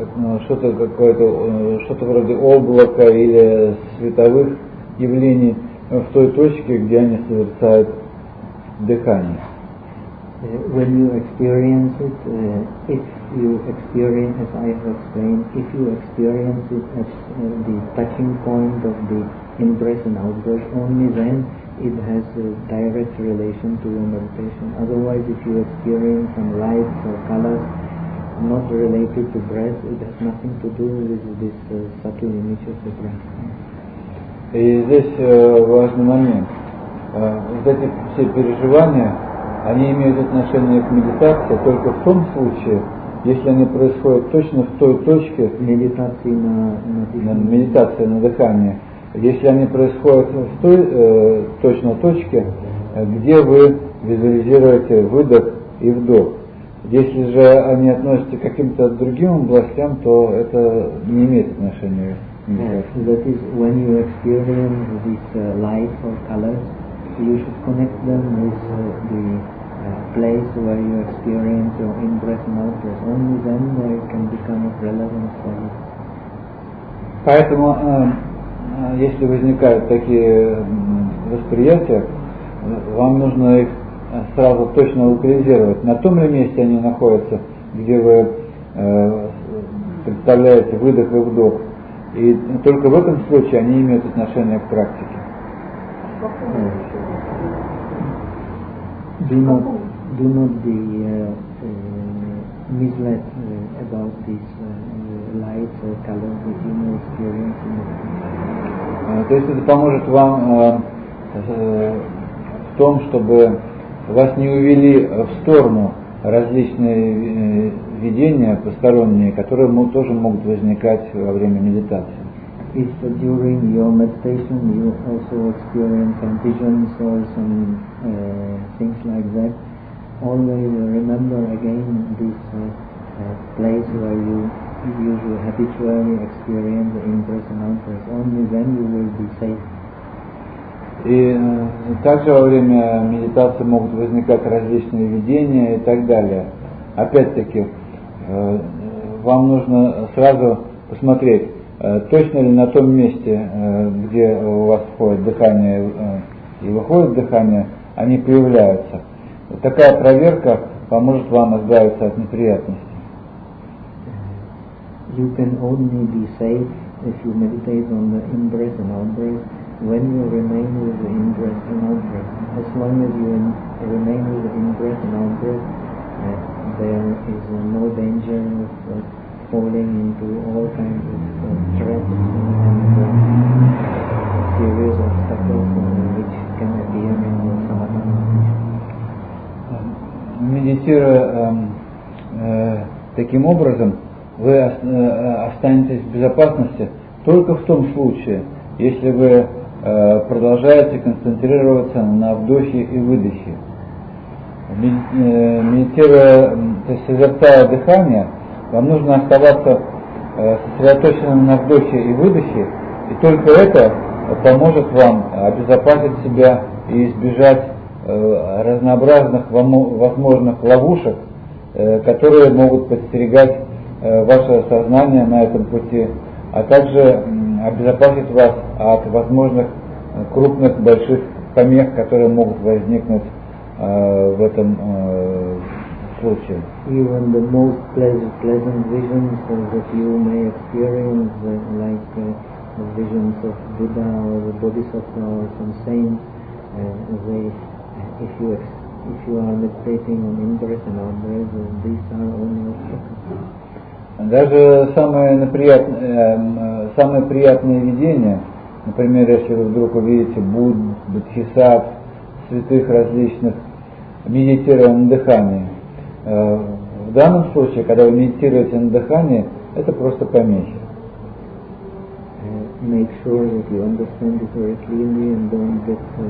что-то вроде облака или световых явлений в той точке, где они совершают дыхание. When you experience it, if you experience, as I have explained, if you experience it at the touching point of the in-breath and out-breath, only then it has a direct relation to your meditation. Otherwise, if you experience some lights or colors not related to breath, it has nothing to do with this subtle image of the breath. И здесь важный момент. Вот эти все переживания, они имеют отношение к медитации только в том случае, если они происходят точно в той точке, медитация на дыхание, если они происходят в той точно точке, где вы визуализируете выдох и вдох. Если же они относятся к каким-то другим областям, то это не имеет отношения к медитации. That is, when you experience this light or colors, you should connect them with the place where you experience your in-breath and out-breath. Only then they can become of relevance for you. Поэтому, если возникают такие восприятия, вам нужно их сразу точно локализировать. На том ли месте они находятся, где вы представляете выдох и вдох. И только в этом случае они имеют отношение к практике. Do not be misled about these lights or colors that you may experience in the. То есть это поможет вам в том, чтобы вас не увели в сторону различные видения посторонние, которые тоже могут возникать во время медитации. If during your meditation you also experience some visions or some things like that, always remember again this place where you usually habitually experience the in-breath and out-breath. Only then you will be safe. И также во время медитации могут возникать различные видения и так далее. Опять-таки, вам нужно сразу посмотреть, точно ли на том месте, где у вас входит дыхание и выходит дыхание, они появляются. Вот такая проверка поможет вам избавиться от неприятностей. You can only be safe if you meditate on the in-breath and out-breath when you remain with the in-breath and out-breath. As long as you remain with the in-breath and out-breath, there is no danger of falling into all kinds of traps and serious obstacles which can appear in the samatha meditation. Медитируя таким образом, вы останетесь в безопасности только в том случае, если вы продолжаете концентрироваться на вдохе и выдохе. Медитируя, то есть созерцая дыхание, вам нужно оставаться сосредоточенным на вдохе и выдохе, и только это поможет вам обезопасить себя и избежать разнообразных возможных ловушек, которые могут подстерегать ваше сознание на этом пути, а также обезопасить вас от возможных крупных, больших помех, которые могут возникнуть в этом случае. Even the most pleasant visions that you may experience, like the visions of Buddha or the Bodhisattva or some saints, if you are meditating on in-breath and out-breath, these are only obstacles. Даже самые приятные видения, например, если вы вдруг увидите Будд, Бодхисаттв, святых различных, медитируя на дыхании, в данном случае, когда вы медитируете на дыхании, это просто помехи. Make sure that you understand it very clearly and don't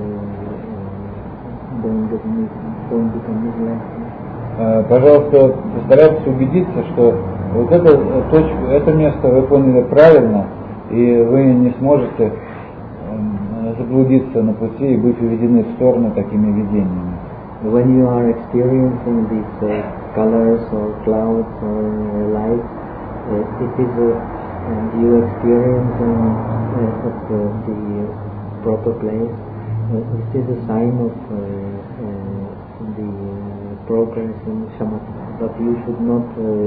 become misled. Пожалуйста, постарайтесь убедиться, что вот это место вы поняли правильно, и вы не сможете заблудиться на пути и быть уведены в сторону такими видениями. When you are experiencing these colors or clouds or light, it is you experiencing at the proper place. It is a sign of the progress in shamatha, but you should not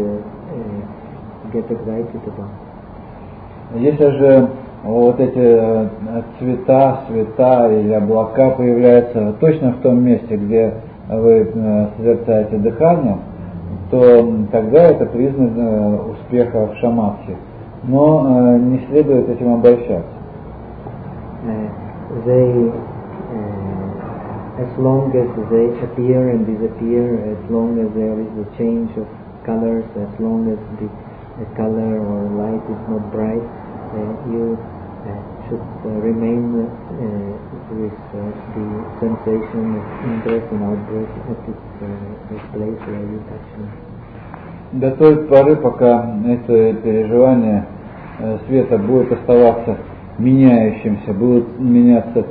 get excited about it. Если же вот эти цвета или облака появляются точно в том месте, где вы созерцаете дыхание, то тогда это признак успеха в шаматхи. Но не следует этим обольщаться. as long as they appear and disappear, as long as there is a change of colors, as long as the color or light is not bright, you should remain with the sensation of in-breath and out-breath at this place where you touch them. До той поры, пока это переживание света будет оставаться меняющимся, будут меняться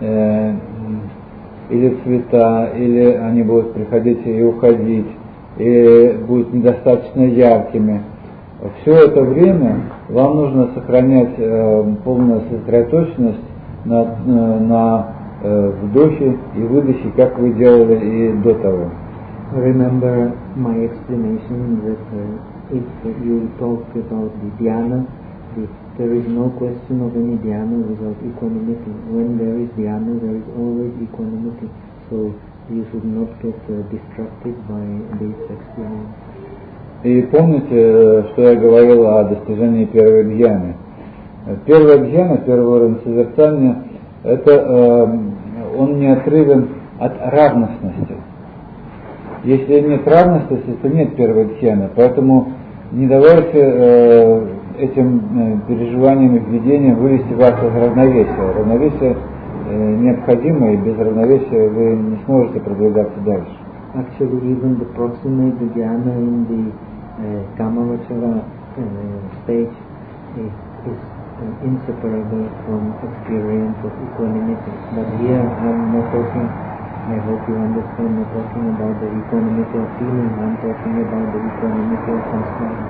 или цвета, или они будут приходить и уходить, или будут недостаточно яркими. Все это время вам нужно сохранять полную сосредоточенность на вдохе и выдохе, как вы делали и до того. Remember my explanation that if you talk about the dhyana, there is no question of any dhyana without equanimity. When there is dhyana, there is always equanimity. So you should not get distracted by this experience. И помните, что я говорил о достижении первой дхьяны. Первая дхьяна, первый уровень созерцания, это он неотрывен от равностности. Если нет равностности, то нет первой дхьяны. Поэтому не давайте этим переживаниям и видениям вывести вас из равновесия. Равновесие необходимо, и без равновесия вы не сможете продвигаться дальше. Actually, even the proximate dhyana in the Kamavachara stage is inseparable from experience of equanimity. But here I'm not talking, I hope you understand, not talking about the equanimity of feeling, I'm talking about the equanimity of samskara.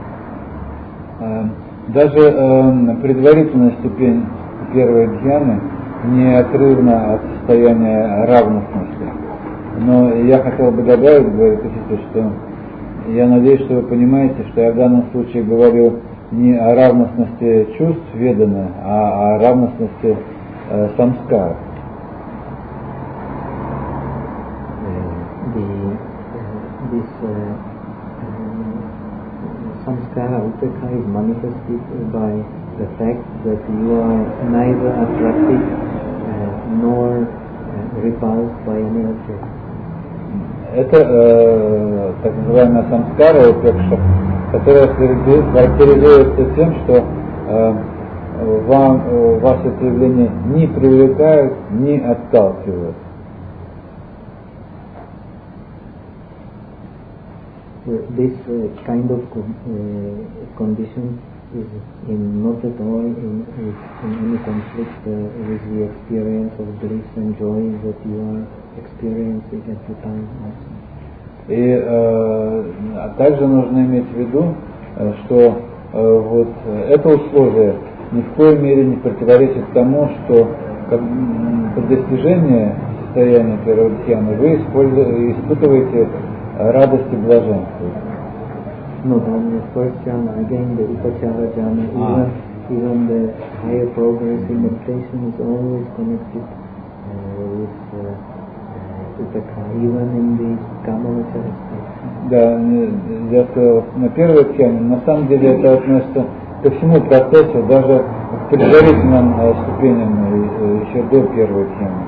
Даже предварительная ступень первой дхьяны неотрывна от состояния равностности. Но я хотел бы добавить, говорит учитель, что я надеюсь, что вы понимаете, что я в данном случае говорю не о равностности чувств ведана, а о равностности самскара. Samskara upekha is manifested by the fact that you are neither attracted nor repulsed by any object. Это так называемая самскара упекша, которая характеризуется тем, что вас это явление не привлекают, не отталкивают. This kind of condition is not at all in any conflict with the experience of bliss and joy that you are experiencing at the time. И также нужно иметь в виду, что вот это условие ни в коей мере не противоречит тому, что при достижении состояния первой дхьяны вы испытываете радость и блаженство. Not only the first jhana, again the upachara jhana, even the higher progress in meditation is always connected with upekha, even in the kamavachara state. Да, я сказал, на первой дхьяне, на самом деле это относится ко всему процессу, даже к предварительным ступеням еще до первой дхьяны.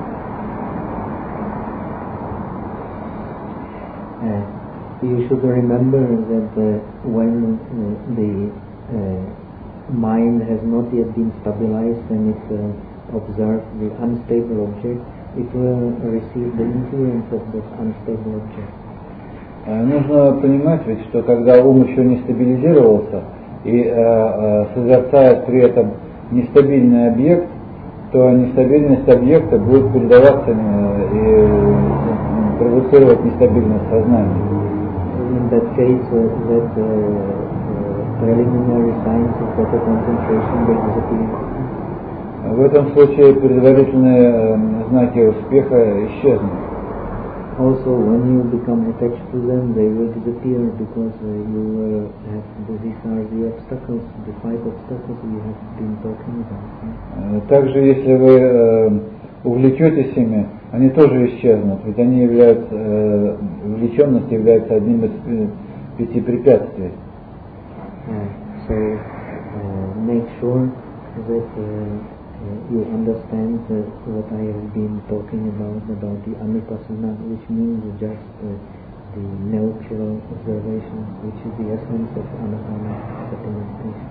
You should remember that when the mind has not yet been stabilized and it observes the unstable object, it will receive the influence of that unstable object. Нужно понимать ведь, что когда ум еще не стабилизировался и созерцает при этом нестабильный объект, то нестабильность объекта будет передаваться и провоцировать нестабильность сознания. In that case, that preliminary signs of better concentration will disappear. В этом случае предварительные знаки успеха исчезнут. Also, when you become attached to them, they will disappear because you will have, these are the obstacles, the 5 obstacles we have been talking about. Также, если вы увлечетесь ими, они тоже исчезнут, ведь они являются, увлеченность является одним из 5 препятствий. So make sure that you understand what I have been talking about the anupassana, which means just the neutral observation, which is the essence of anapanasati meditation.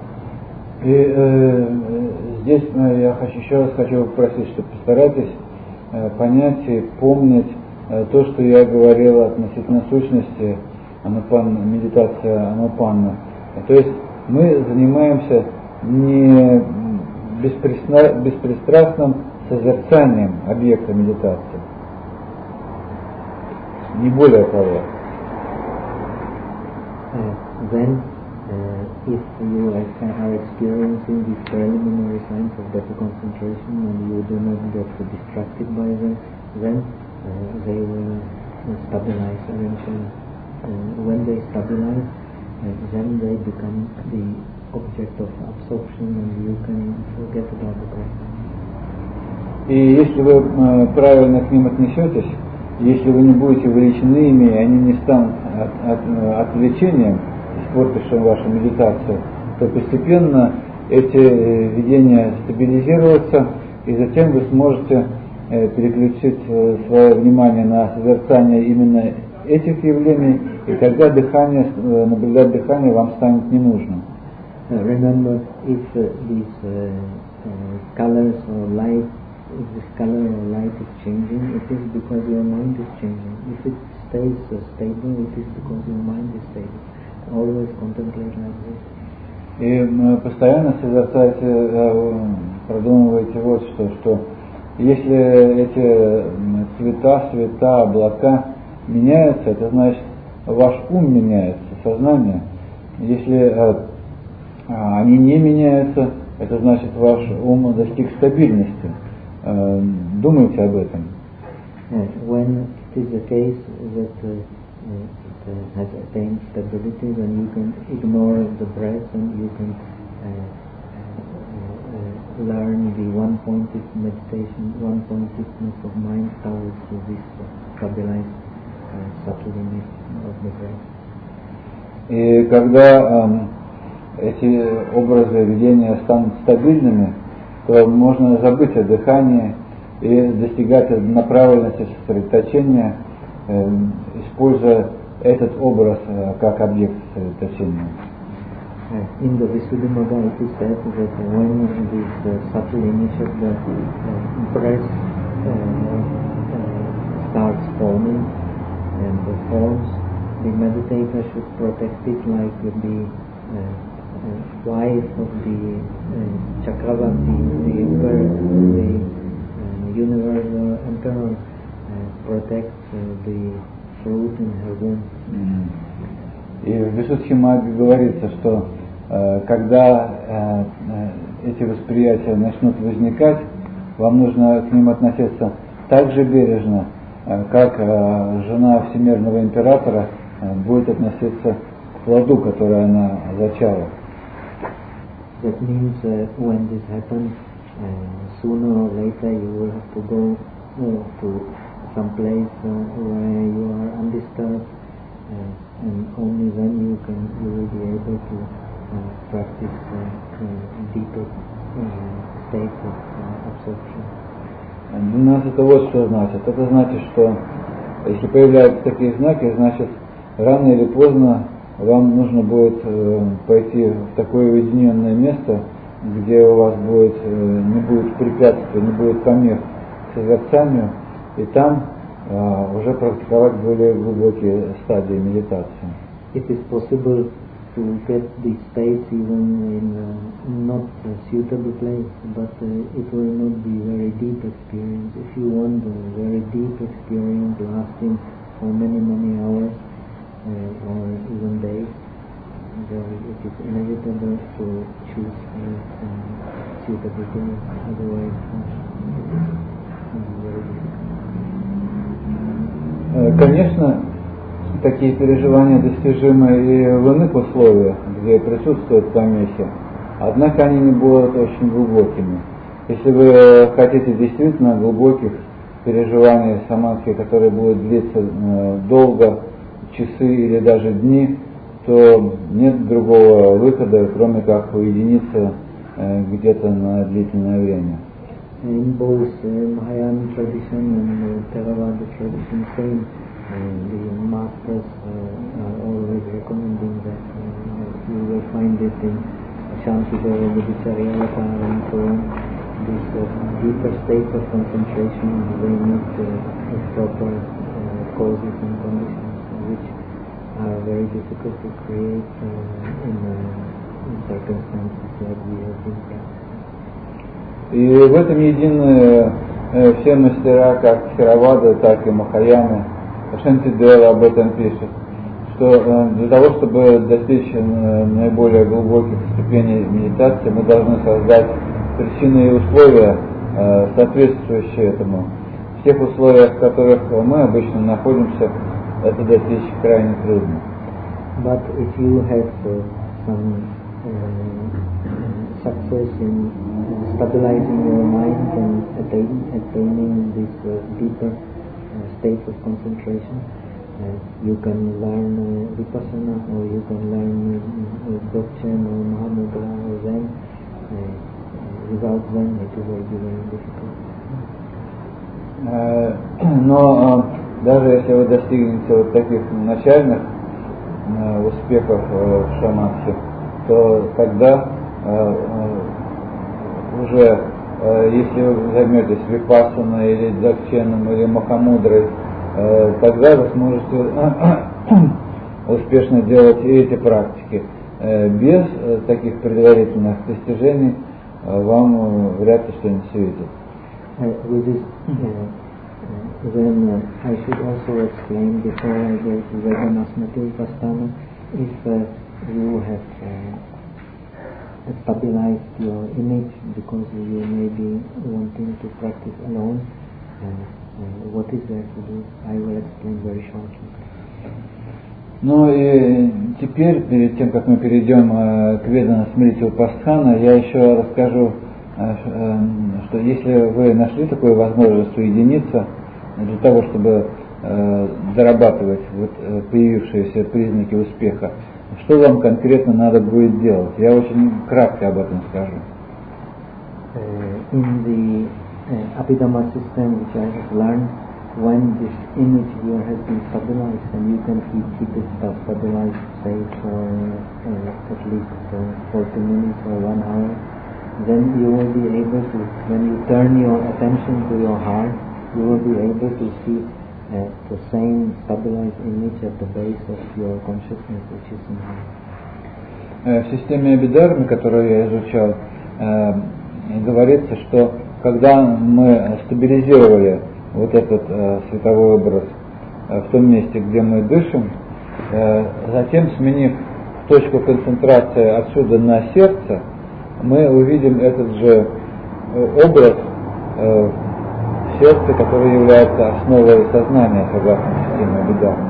И здесь я еще раз хочу попросить, что постарайтесь понять и помнить то, что я говорил относительно сущности медитации анупанна. То есть мы занимаемся не беспристрастным созерцанием объекта медитации. Не более того. Then, if you are experiencing these preliminary signs of deeper concentration and you do not get distracted by them, then they will stabilize eventually. When they stabilize, then they become the object of absorption and you can forget about the practice. И если вы правильно к ним отнесетесь, если вы не будете увлечены ими, и они не станут отвлечением, испортившим вашу медитацию, то постепенно эти видения стабилизируются, и затем вы сможете переключить свое внимание на созерцание именно этих явлений, и тогда дыхание, наблюдать дыхание вам станет не нужно. Remember, if these colors or light, if this color or light is changing, it is because your mind is changing. If it stays stable, it is because your mind is stable. Always contemplate like this. И постоянно созерцайте, продумывайте вот что если эти цвета, облака меняются, это значит ваш ум меняется, сознание. Если они не меняются, это значит ваш ум достиг стабильности. Думайте об этом. When it is the case that it has attained stability, then you can ignore the breath and you can learn the one-pointed meditation, one-pointedness of mind towards this stabilized subtleness of the breath. И когда эти образы видения станут стабильными, то можно забыть о дыхании и достигать направленности сосредоточения, используя этот образ как объект сосредоточения. In the Visuddhimagga it is said that when this subtle image of the breath starts forming and forms, the meditator should protect it like the wife of the Chakravarti, the emperor, the universal emperor, protects the fruit in her womb. И в Висудхимагге говорится, что когда эти восприятия начнут возникать, вам нужно к ним относиться так же бережно, как жена всемирного императора будет относиться к плоду, который она зачала. That means when this happens, sooner or later you will have to go to some place where you are undisturbed, and only then you will be able to practice deeper states of absorption. Для нас это вот что значит. Это значит, что если появляются такие знаки, значит рано или поздно вам нужно будет пойти в такое уединенное место, где у вас не будет препятствий, не будет помех к созерцанию, и там уже практиковать более глубокие стадии медитации. It is possible to get these states even in not a suitable place, but it will not be very deep experience. If you want a very deep experience lasting for many hours or even days, then it is inevitable to choose a suitable place. Otherwise, it is very difficult. Конечно, такие переживания достижимы и в иных условиях, где присутствуют помехи, однако они не будут очень глубокими. Если вы хотите действительно глубоких переживаний самадхи, которые будут длиться долго, часы или даже дни, то нет другого выхода, кроме как уединиться где-то на длительное время. In both Mahayana tradition and Theravada tradition, same. The masters are always recommending that you will find it in Shantideva, Vidicharya, Avatar and so on. This deeper state of concentration, they need proper causes and conditions which are very difficult to create in circumstances like we have been practicing. И в этом едины все мастера, как Theravada, так и Махаяны. Шантидева об этом пишет, что для того, чтобы достичь наиболее глубоких ступеней медитации, мы должны создать причины и условия, соответствующие этому. В тех условиях, в которых мы обычно находимся, это достичь крайне трудно. But if you have some success in stabilizing your mind and attaining this deeper state of concentration, you can learn Vipassana, or you can learn Dzogchen or Mahamudra or Zen. Without Zen it will be very difficult. Но даже если вы достигнете вот таких начальных успехов в шаманстве, то тогда уже если вы займетесь випассаной или дзогченом или махамудрой, тогда вы сможете успешно делать и эти практики. Без таких предварительных достижений вам вряд ли что-нибудь светит. Then I should also explain before I go to Vedanasmati Upasthana, if you have stabilized your image because you may be wanting to practice alone, what is there to do? I will explain very shortly. Ну и теперь, перед тем, как мы перейдем к Ведана Смрити Упасхана, я еще расскажу, что если вы нашли такую возможность уединиться для того, чтобы зарабатывать вот появившиеся признаки успеха, что вам конкретно надо будет делать? Я очень кратко об этом скажу. In the Abhidhamma system which I have learned, when this image here has been stabilized, and you can keep it stabilized, say for at least 40 minutes or 1 hour, then you will be able to, when you turn your attention to your heart, you will be able to see the same stabilized image at the base of your consciousness, which is in heart. В системе Абхидхармы, которую я изучал, говорится, что когда мы стабилизировали вот этот световой образ в том месте, где мы дышим, затем сменив точку концентрации отсюда на сердце, мы увидим этот же образ в сердце, который является основой сознания, согласно системе Абхидхармы.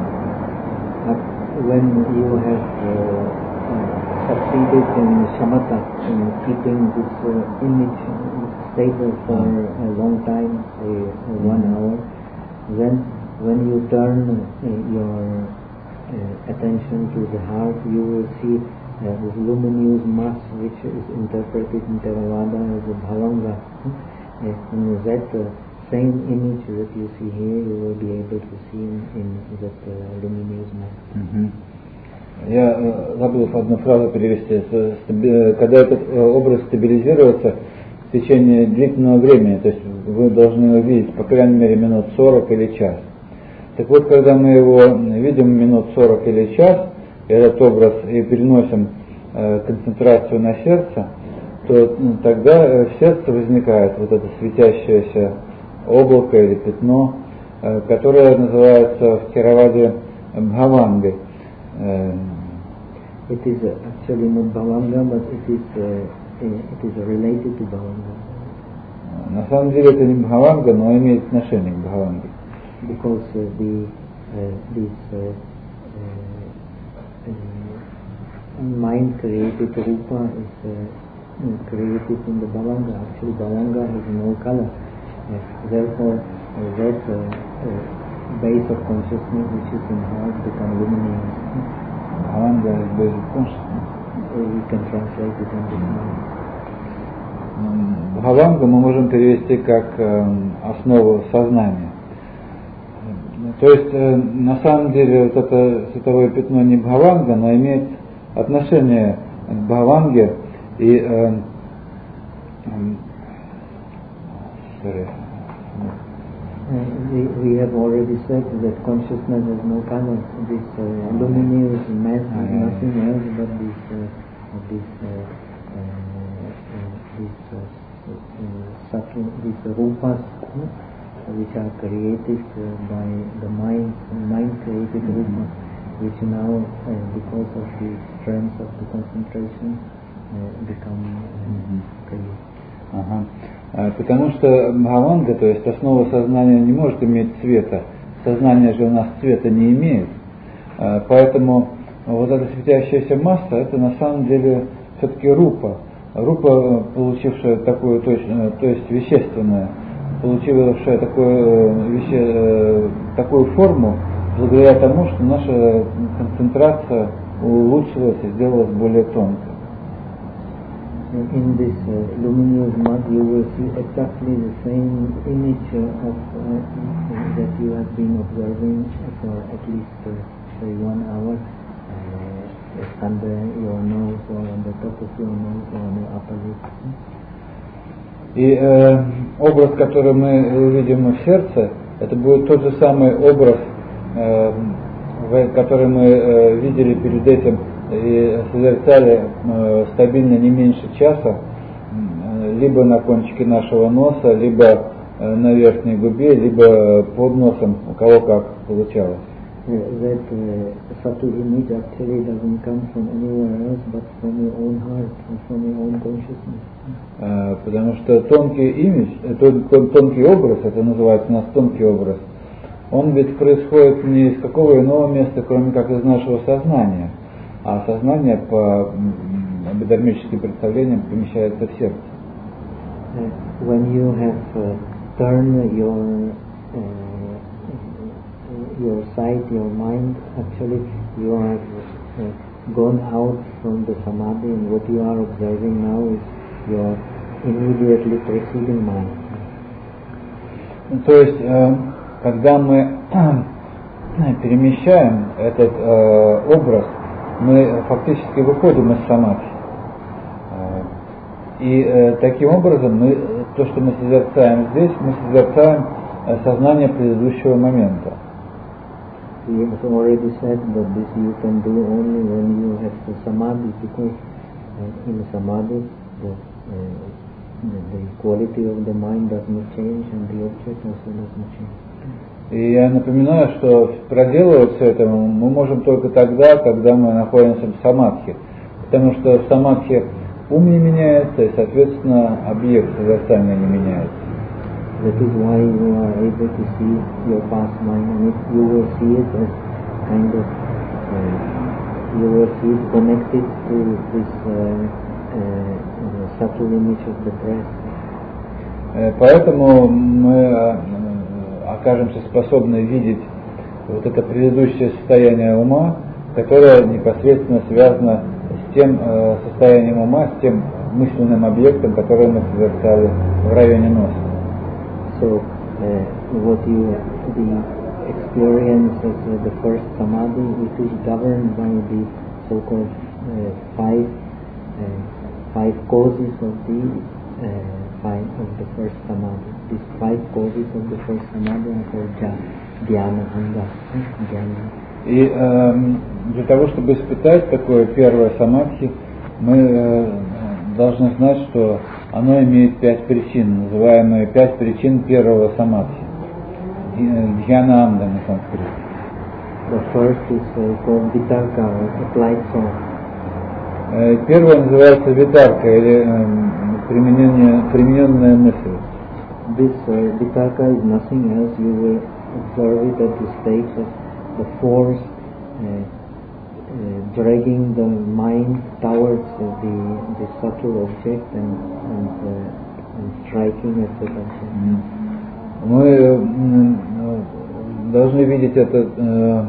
When you have succeeded in shamatha, in keeping this image stable for a long time, say 1 hour, then when you turn your attention to the heart, you will see this luminous mass which is interpreted in Theravada as a bhavanga. In that same image that you see here, you will be able to see in that luminous mass. Я забыл одну фразу перевести. Когда этот образ стабилизируется в течение длительного времени, то есть вы должны его видеть по крайней мере минут 40 или час. Так вот, когда мы его видим минут 40 или час, этот образ, и переносим концентрацию на сердце, то тогда в сердце возникает вот это светящееся облако или пятно, которое называется в Theravada бхавангой. It is actually not bhavanga, but it is related to bhavanga. На самом деле это не бхаванга, но имеет отношение к бхаванге. Because this mind created rupa is created in the bhavanga. Actually, bhavanga has no color. Therefore, that base of consciousness which is in heart becomes luminous. Bhavanga is base of consciousness. We can translate it in this manner. Бхавангу мы можем перевести как основу сознания. То есть, на самом деле, вот это световое пятно не Бхаванга, но имеет отношение к Бхаванге и we have already said that consciousness has no color. This luminous mass is nothing else but these rupas which are created by the mind created rupas, which now because of the strength of the concentration become created. Потому что Бхаванга, то есть основа сознания, не может иметь цвета. Сознание же у нас цвета не имеет. Поэтому вот эта светящаяся масса, это на самом деле все-таки рупа. Рупа, получившая такую, то есть вещественная, получившая такую форму, благодаря тому, что наша концентрация улучшилась и сделалась более тонкой. In this luminous mud, you will see exactly the same image that you have been observing for at least say 1 hour under your nose or on the top of your nose or on your upper lip. И образ, который мы увидим в сердце, это будет тот же самый образ, который мы видели перед этим и созерцали стабильно не меньше часа, либо на кончике нашего носа, либо на верхней губе, либо под носом, у кого как получалось. That subtle image actually doesn't come from anywhere else but from your own heart and from your own consciousness. Потому что тонкий имидж, тонкий образ, это называется у нас тонкий образ, он ведь происходит не из какого иного места, кроме как из нашего сознания. А сознание по эпидермическим представлениям помещается в сердце. When you have turned your sight, your mind, actually you are gone out from the samadhi, and what you are observing now is your immediately preceding mind. То есть, когда мы перемещаем этот образ, мы фактически выходим из самадхи. И таким образом то, что мы созерцаем здесь, мы созерцаем сознание предыдущего момента. We have already said that this you can do only when you have the samadhi, because in samadhi the quality of the mind does not change and the object also does not change. И я напоминаю, что проделывать все это мы можем только тогда, когда мы находимся в самадхи. Потому что в самадхи ум не меняется, и, соответственно, объект созерцания не меняется. That is why you are able to see your past mind, and if you will see it as kind of, you will see it connected to this subtle image of the breath. Поэтому мы окажемся способны видеть вот это предыдущее состояние ума, которое непосредственно связано с тем состоянием ума, с тем мысленным объектом, который мы созерцали в районе носа. So, the experience of the first samadhi, it is governed by the so-called five causes of the first samadhi. These 5 causes of the first samadhi are called dhyana anga. И для того, чтобы испытать такое первое самадхи, мы должны знать, что оно имеет 5 причин, называемые 5 причин первого самадхи. Дхьяна анда на санскрите. The first is called vitarka, applied thought. Первое называется витарка, или примененная мысль. This vitarka is nothing else. You will observe it at the stage of the force dragging the mind towards the subtle object and striking at that object. Мы должны видеть эту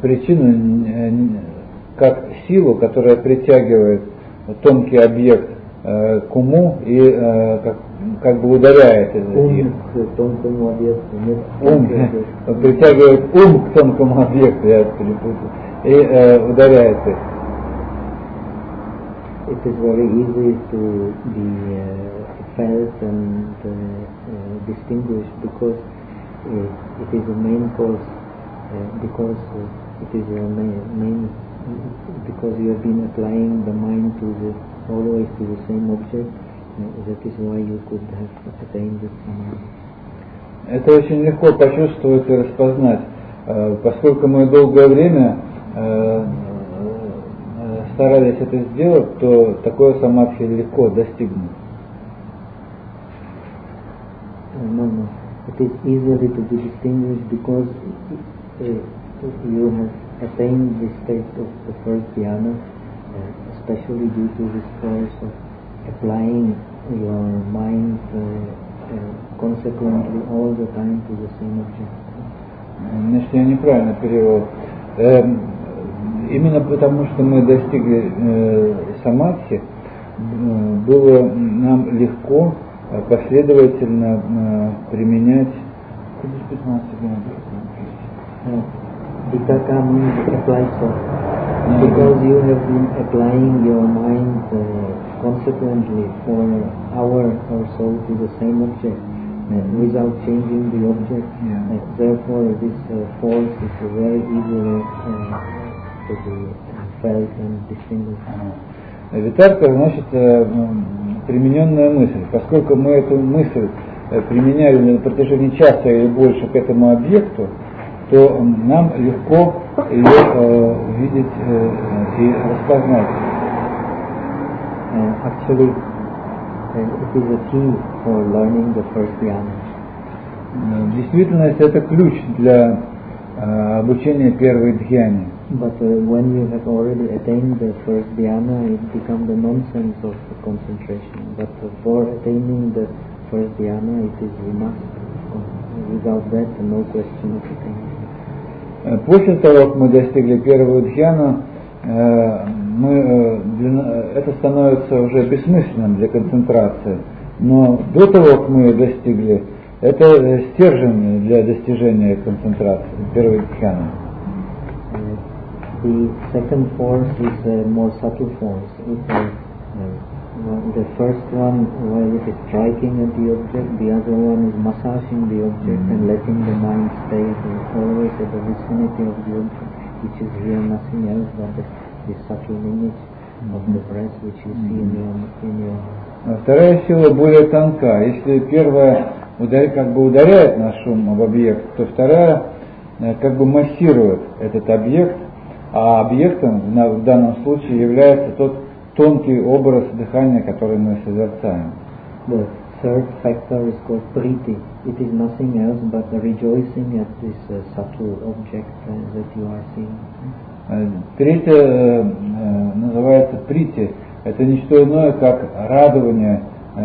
причину как силу, которая притягивает тонкий объект к уму и как бы ударяет их. К тонкому объекту. Притягивает ум к тонкому объекту, я перепутал, и ударяет их. It is very easy to be felt and distinguished because it is a main cause, because it is a main, because you have been applying the mind always to the same object. That is why you could have attained this samadhi. Это очень легко почувствовать и распознать, поскольку мы долгое время старались это сделать, то такое самадхи легко достигнуть. No. It is easily to be distinguished because you have attained the state of the first dhyana, especially due to this force of applying your mind consequently all the time to the same object. Значит, я неправильно перевел. Именно потому, что мы достигли самадхи, было нам легко последовательно применять. Vitakka means applied thought. Because you have been applying your mind consequently for an hour or so to the same object without changing the object. Therefore, this force is very easily to be felt and distinguished. Витарка значит примененная мысль. Поскольку мы эту мысль применяли на протяжении часа или больше к этому объекту, то нам легко ее увидеть и распознать. Actually, it is a key for learning the first dhyana. В действительности это ключ для обучения первой дхьяне. But when you have already attained the first dhyana, it becomes the nonsense of the concentration. But for attaining the first dhyana, it is a must. Without that, no question of attainment. После того, как мы достигли первую дхьяну, это становится уже бессмысленным для концентрации. Но до того, как мы ее достигли, это стержень для достижения концентрации, первой дхьяны. The second force is a more subtle force. The first one, while it is striking at the object, the other one is massaging the object and letting the mind stay always at the vicinity of the object, which is here nothing else but the subtle image of the breath which you see in your. Вторая сила более тонка. Если первая как бы ударяет наш ум об объект, то вторая как бы массирует этот объект, а объектом в данном случае является тот тонкий образ дыхания, который мы созерцаем. The third factor is called priti. It is nothing else but the rejoicing at this subtle object that you are seeing. Третье называется прити. Это не что иное, как радование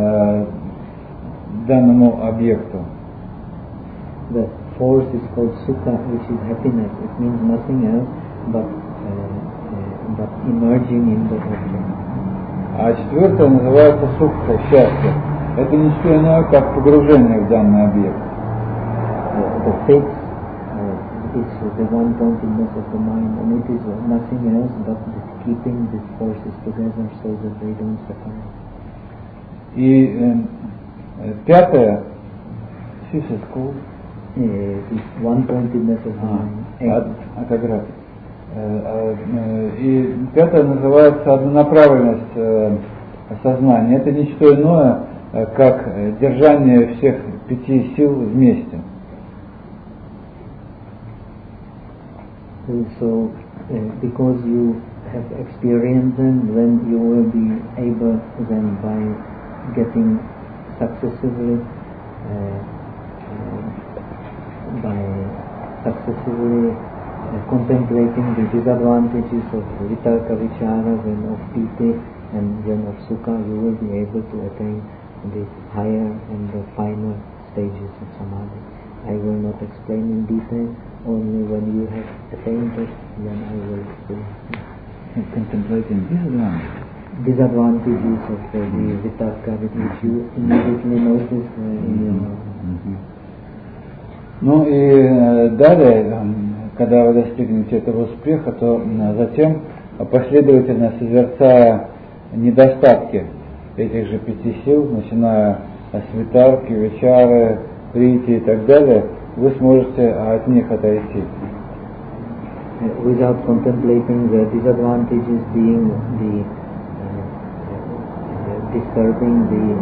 данному объекту. The fourth is called sukha, which is happiness. It means nothing else but emerging in the object. А четвертое называется сукха, счастье. Это не что иное, как погружение в данный объект. The fifth is the one-pointedness of the mind, and it is nothing else but keeping these forces together so that they don't separate. И пятое, this is called This one-pointedness of the mind. Акаграт. И пятое называется однонаправленность сознания. Это не что иное, как держание всех пяти сил вместе. So, because you have experienced them, then you will be able then by getting successively contemplating the disadvantages of vitarka vicharas and of piti and then of sukha, you will be able to attain the higher and the finer stages of samadhi. I will not explain in detail, only when you have attained it, then I will say. Contemplating disadvantages. disadvantages of the vitakka which you immediately notice in your mind. Ну и далее, когда вы достигнете этого успеха, то затем, последовательно созерцая недостатки этих же 5 сил, начиная с витарки, вичары, прити и так далее, вы сможете от них отойти. Without contemplating the disadvantages being the disturbing the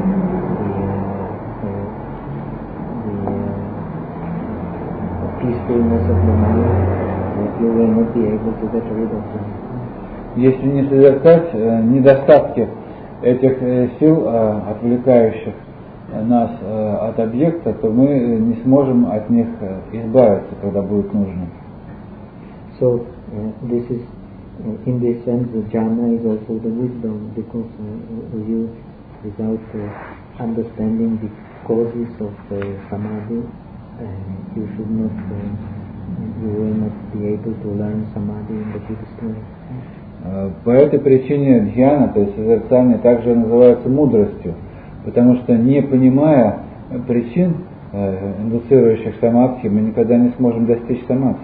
peacefulness of the mind, you will not be able to get rid of them. Если не созерцать недостатки этих сил, отвлекающих нас от объекта, то мы не сможем от них избавиться, когда будет нужно. So this is, in this sense, the jhana is also the wisdom, because you, without understanding the causes of samadhi, you should not, you will not be able to learn samadhi in the Buddhist way. По этой причине дхьяна, то есть созерцание, также называется мудростью, потому что не понимая причин, индуцирующих самадхи, мы никогда не сможем достичь самадхи.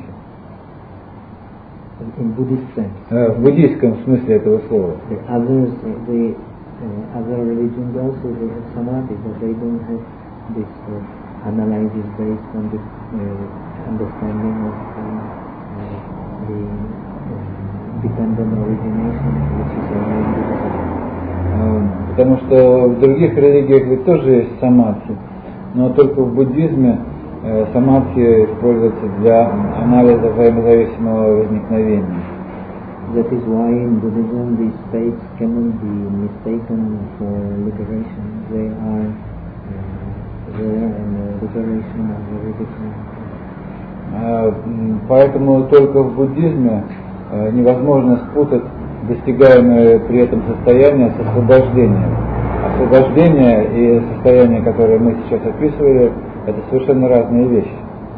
In Buddhist sense. В буддийском смысле этого слова. The other religions also they have samadhi, but they don't have this analysis based on the understanding of the dependent origination, which is only in Buddhism. Потому что в других религиях ведь тоже есть самадхи, но только в буддизме самадхи используется для анализа взаимозависимого возникновения. That is why in Buddhism these states cannot be mistaken for liberation. They are there, and liberation are very different. Поэтому только в буддизме невозможно спутать достигаемое при этом состояние с освобождением. Освобождение и состояние, которое мы сейчас описывали, это совершенно разные вещи.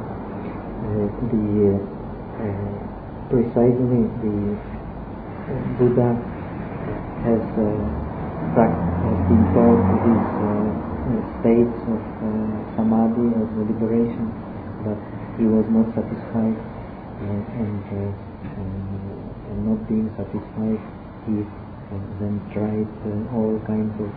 Precisely the Buddha has been taught these states of samadhi, of liberation, but he was not satisfied, and not being satisfied, he then tried all kinds of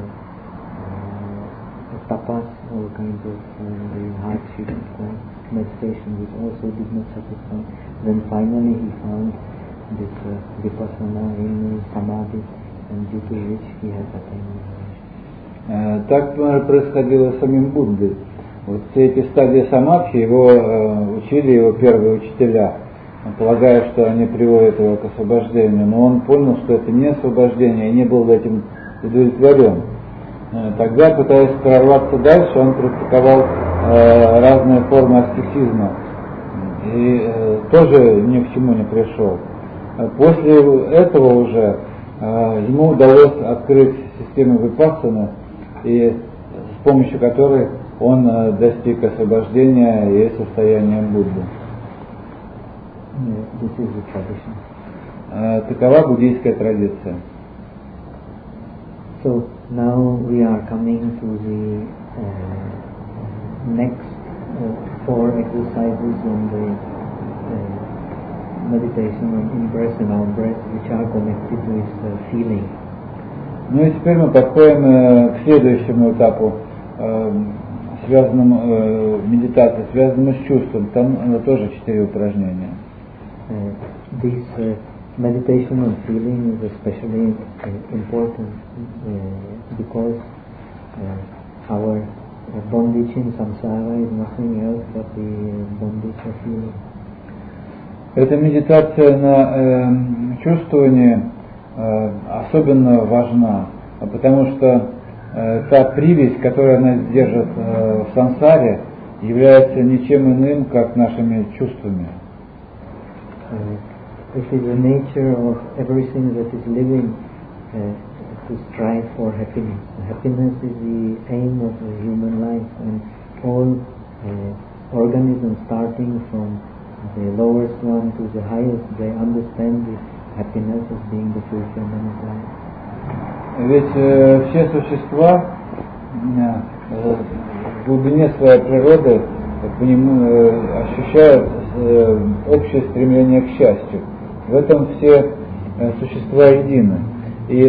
tapas, all kinds of hardship meditation, which also did not satisfy. Then finally he found this vipassana in samadhi, and due to which he has attained liberation. Так происходило с самим Буддой. Вот все эти стадии самадхи его учили его первые учителя, полагая, что они приводят его к освобождению, но он понял, что это не освобождение, и не был этим удовлетворен. Тогда, пытаясь прорваться дальше, он практиковал разные формы аскетизма и тоже ни к чему не пришел. После этого уже ему удалось открыть систему випассаны, и с помощью которой он достиг освобождения и состояния Будды. Такова буддийская традиция. So now we are coming to the next 4 exercises on the meditation on in-breath and out-breath, which are connected with feeling. Ну и теперь мы подходим к следующему этапу, связанному медитации, связанному с чувством. Там тоже 4 упражнения. This meditation on feeling is especially important because our bondage in samsara is nothing else but the bondage of feeling. Эта медитация на чувствование особенно важна, потому что та привязь, которая нас держит в сансаре, является ничем иным, как нашими чувствами. It is the nature of everything that is living to strive for happiness. Happiness is the aim of the human life, and all organisms, starting from the lowest one to the highest, they understand this happiness as being the fulfillment of life. Ведь все существа в глубине своей природы ощущают общее стремление к счастью. В этом все существа едины. И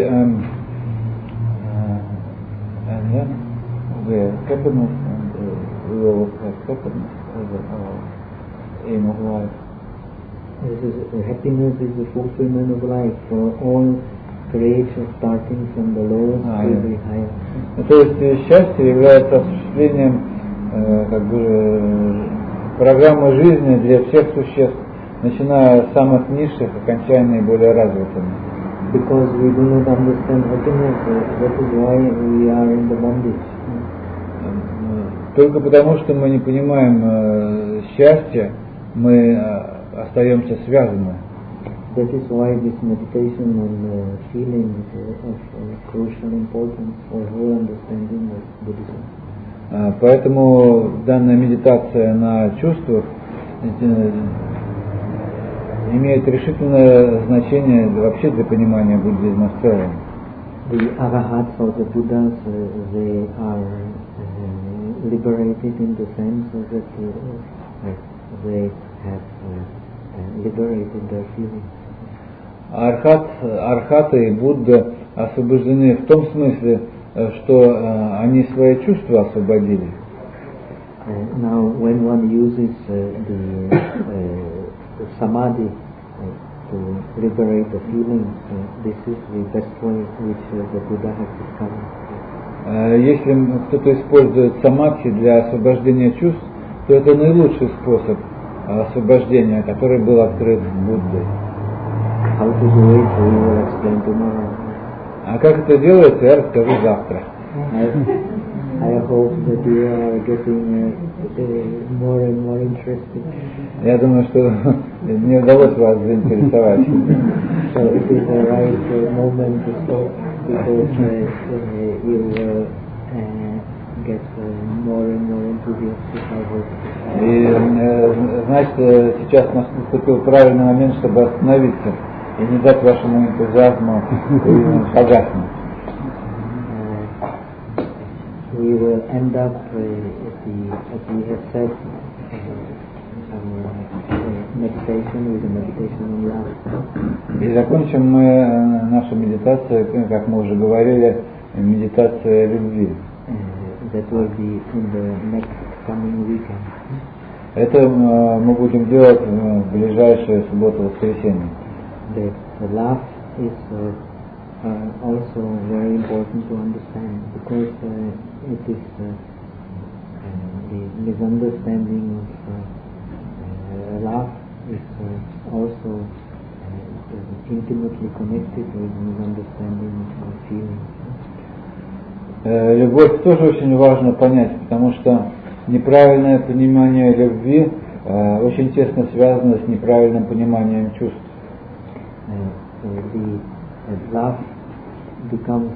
happiness and will of happiness as our aim of life. Happiness is the fulfillment of life for all creatures, starting from the lowest to the highest. То есть счастье является осуществлением программы жизни для всех существ, начиная с самых низших, окончая наиболее развитыми. Because we do not understand happiness, that is why we are in the bondage. Только потому, что мы не понимаем счастья, мы остаемся связаны. That is why this meditation on feeling is of crucial importance for whole understanding of Buddhism. Поэтому данная медитация на чувствах имеет решительное значение вообще для понимания буддизма в целом. The arahats or the Buddhas, they are liberated in the sense that they have liberated their feelings. Архаты и Будда освобождены в том смысле, что они свои чувства освободили. Now, when one uses the samadhi to liberate the feelings, this is the best way which the Buddha has discovered. Если кто-то использует самадхи для освобождения чувств, то это наилучший способ освобождения, который был открыт Буддой. How to do it, we will explain tomorrow. А как это делается, я расскажу завтра. I hope that you are getting more and more interested. Я думаю, что мне удалось вас заинтересовать. So it is the right moment to stop, because you will get more and more enthusiastic about it. И значит, сейчас наступил правильный момент, чтобы остановиться и не дать вашему энтузиазму погаснуть. We will end up, as we have said, our meditation with a meditation on love. И закончим мы нашу медитацию, как мы уже говорили, медитация любви. That will be in the next coming weekend. Это мы будем делать в ближайшую субботу-воскресенье. The love is also very important to understand, because it is the misunderstanding of love is also intimately connected with misunderstanding of feelings. Любовь тоже очень важно понять, потому что неправильное понимание любви очень тесно связано с неправильным пониманием чувств. The love becomes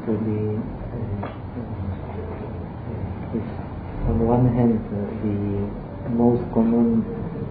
on one hand the most common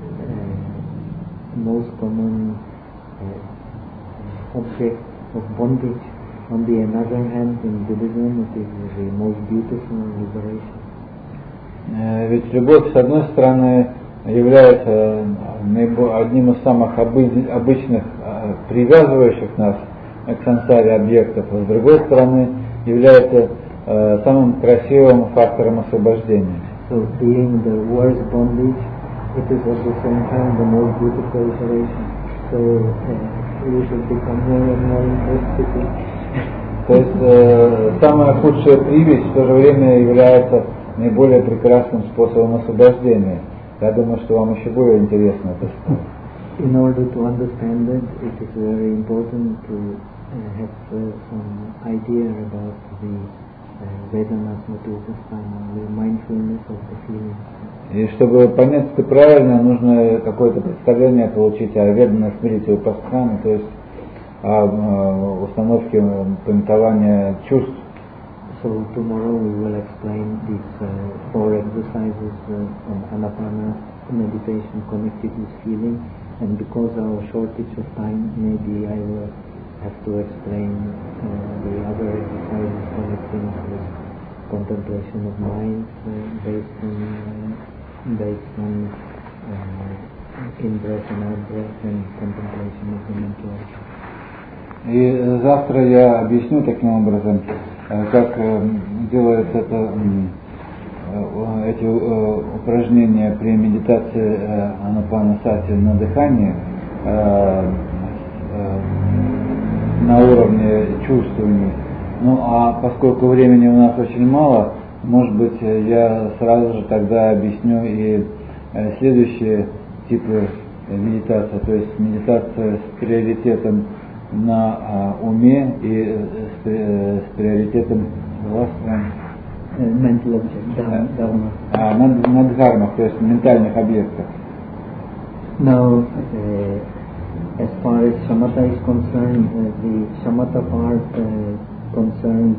object of bondage. On the other hand, in Buddhism, it is the most beautiful liberation. Ведь любовь, с одной стороны, является одним из самых обычных привязывающих нас к сансаре объектов, а с другой стороны является самым красивым фактором освобождения. So, being the worst bondage, it is at the same time the most beautiful liberation. So, we should become more and more interested in. То есть самая худшая привязь в то же время является наиболее прекрасным способом освобождения. Я думаю, что вам еще более интересно это. In order to understand that, it is very important to have some idea about the Vedana Smatupasthana, the mindfulness of the feeling. И чтобы понять это правильно, нужно какое-то представление получить о Ведана Смрити-Упасthана, то есть о установке памятования чувств. So tomorrow we will explain these 4 exercises on Anapana meditation connected with feeling, and because of our shortage of time, maybe I will have to explain the other exercises connecting with contemplation of mind based on in-breath and out-breath and contemplation of the mental object. И завтра я объясню таким образом, как делается эти упражнения при медитации анапанасати на дыхании на уровне чувствований. Ну а поскольку времени у нас очень мало, может быть, я сразу же тогда объясню и следующие типы медитации, то есть медитация с приоритетом на уме и с приоритетом mental object, dharma. На дхармах, то есть ментальных объектах. Now, as far as shamatha is concerned, the shamatha part concerns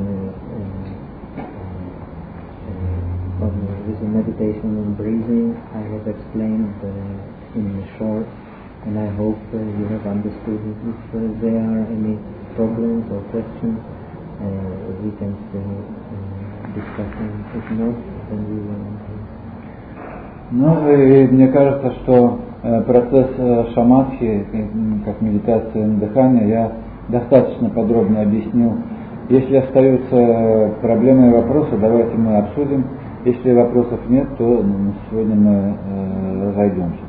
with the meditation on breathing. I have explained in short, and I hope you have understood it. If there are any problems or questions, we can still discuss them. If not, then we will end here. Ну, и мне кажется, что процесс шаматхи, как медитация на дыхание, я достаточно подробно объяснил. Если остаются проблемы и вопросы, давайте мы обсудим. Если вопросов нет, то сегодня мы разойдемся.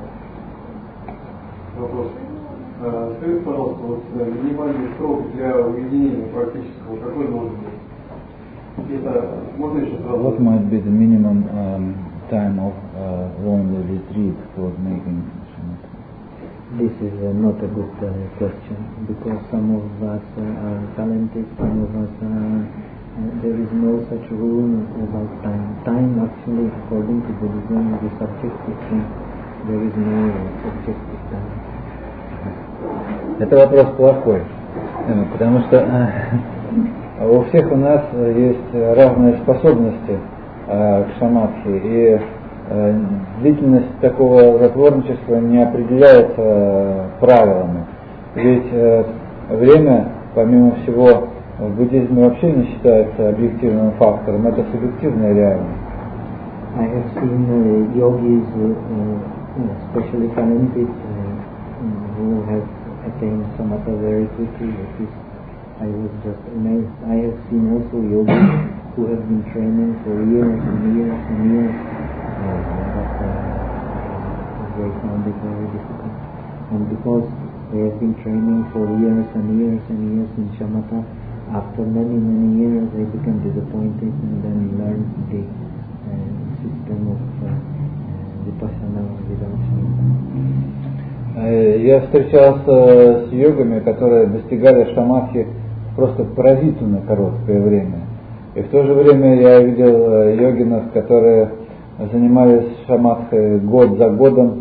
Вопрос. Скажите, пожалуйста, вот минимальный срок для уединения практического, какой должен быть? Это можно еще сразу? What might be the minimum time of lonely retreat for making shamatha? This is not a good question, because some of us are talented, some of us are, there is no such rule about time. Time actually, according to Buddhism, is a subjective thing. There is no objective time. Это вопрос плохой, потому что у всех у нас есть разные способности к шаматхи, и длительность такого затворничества не определяется правилами. Ведь время, помимо всего, в буддизме вообще не считается объективным фактором, это субъективная реальность. I have seen yogis, especially talented, who have attained samatha very quickly. I was just amazed. I have seen also yogis who have been training for years and years and years, but they found it very difficult. And because they have been training for years and years and years in shamatha, after many, many years they become disappointed and then learn the system of vipassana without shamatha. Я встречался с йогами, которые достигали шаматхи просто поразительно короткое время. И в то же время я видел йогинов, которые занимались шаматхой год за годом,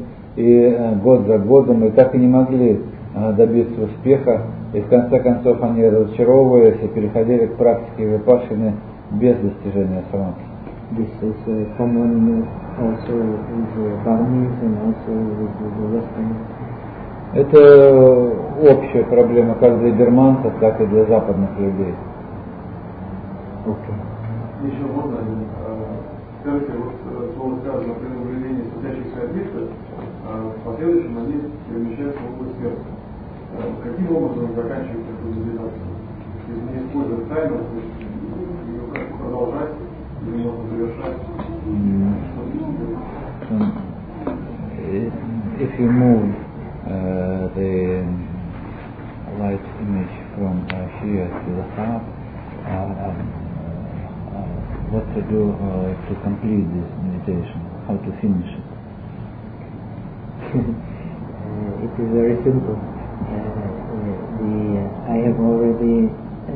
и так и не могли добиться успеха. И в конце концов они разочаровывались и переходили к практике випассаны без достижения шаматхи. This is common also with Burmese and also with the Western. Это общая проблема как для бирманцев, так и для западных людей. Okay. Еще можно, скажите, вот слово сказано при наблюдении светящихся объектов, в последующем они перемещаются в область сердца. Каким образом заканчивается эту медитацию? Если не использовать таймер, то есть ее как продолжать или можно завершать? If you move the light image from here to the heart, what to do to complete this meditation, how to finish it? It is very simple. I have already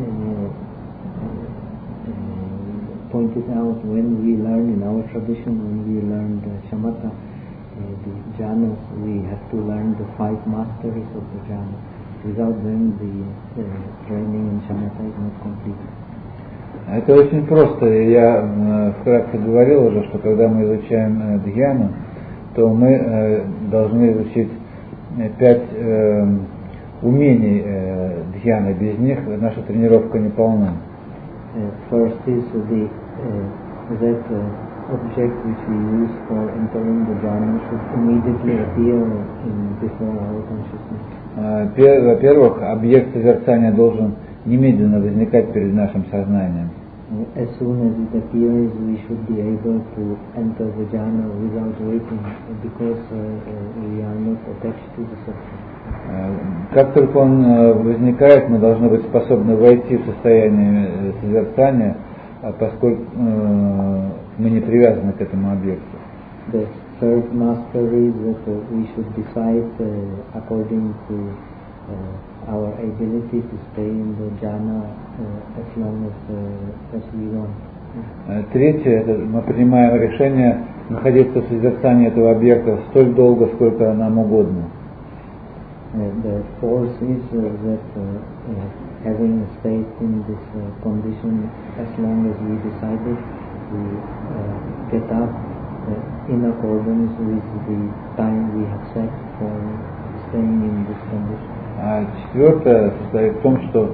pointed out when we learn in our tradition, when we learned shamatha, the jhanas, we have to learn the 5 masteries of the jhana. Without them, the training in shamatha is not complete. Это очень просто. Я вкратце говорил уже, что когда мы изучаем дхьяну, то мы должны изучить 5 умений дхьяны. Без них наша тренировка не полна. First is that object which we use for entering the jhana should immediately appear before our consciousness. Во-первых, объект созерцания должен немедленно возникать перед нашим сознанием. As soon as it appears, we should be able to enter the jhana without waiting, because we are not attached to the substance. Как только он возникает, мы должны быть способны войти в состояние созерцания, поскольку мы не привязаны к этому объекту. The third master is that we should decide according to our ability to stay in the jhana as long as we want. Третье, это мы принимаем решение находиться в созерцании этого объекта столь долго, сколько нам угодно. The fourth is that having stayed in this condition as long as we decided, we get up in accordance with the time we have set for staying in this condition. А четвертое состоит в том, что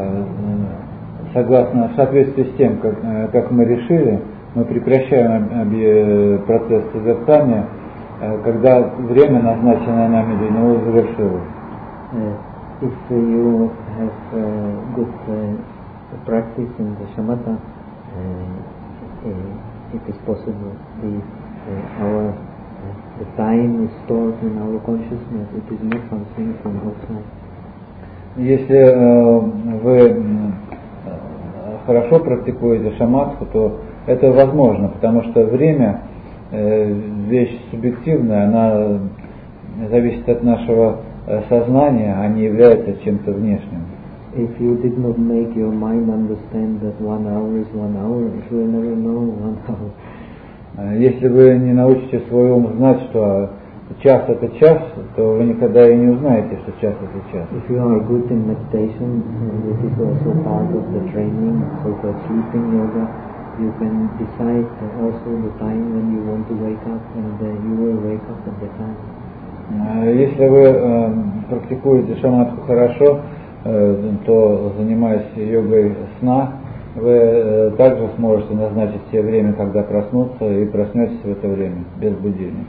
в соответствии с тем, как мы решили, мы прекращаем процесс созерцания, когда время, назначенное нами для него, завершилось. If you have good practice in the shamatha, it is possible. The time is stored in our consciousness. It is not something from outside. Если вы хорошо практикуете шаматху, то это возможно, потому что время вещь субъективная, она зависит от нашего сознания, а не является чем-то внешним. If you did not make your mind understand that 1 hour is 1 hour, you will never know 1 hour. Если вы не научите свой ум знать, что час это час, то вы никогда и не узнаете, что час это час. If you are good in meditation, it is also part of the training, so-called sleeping yoga. You can decide also the time when you want to wake up, and you will wake up at the time. Если вы практикуете шаматху хорошо, то, занимаясь йогой сна, вы также сможете назначить себе время, когда проснуться, и проснетесь в это время, без будильника.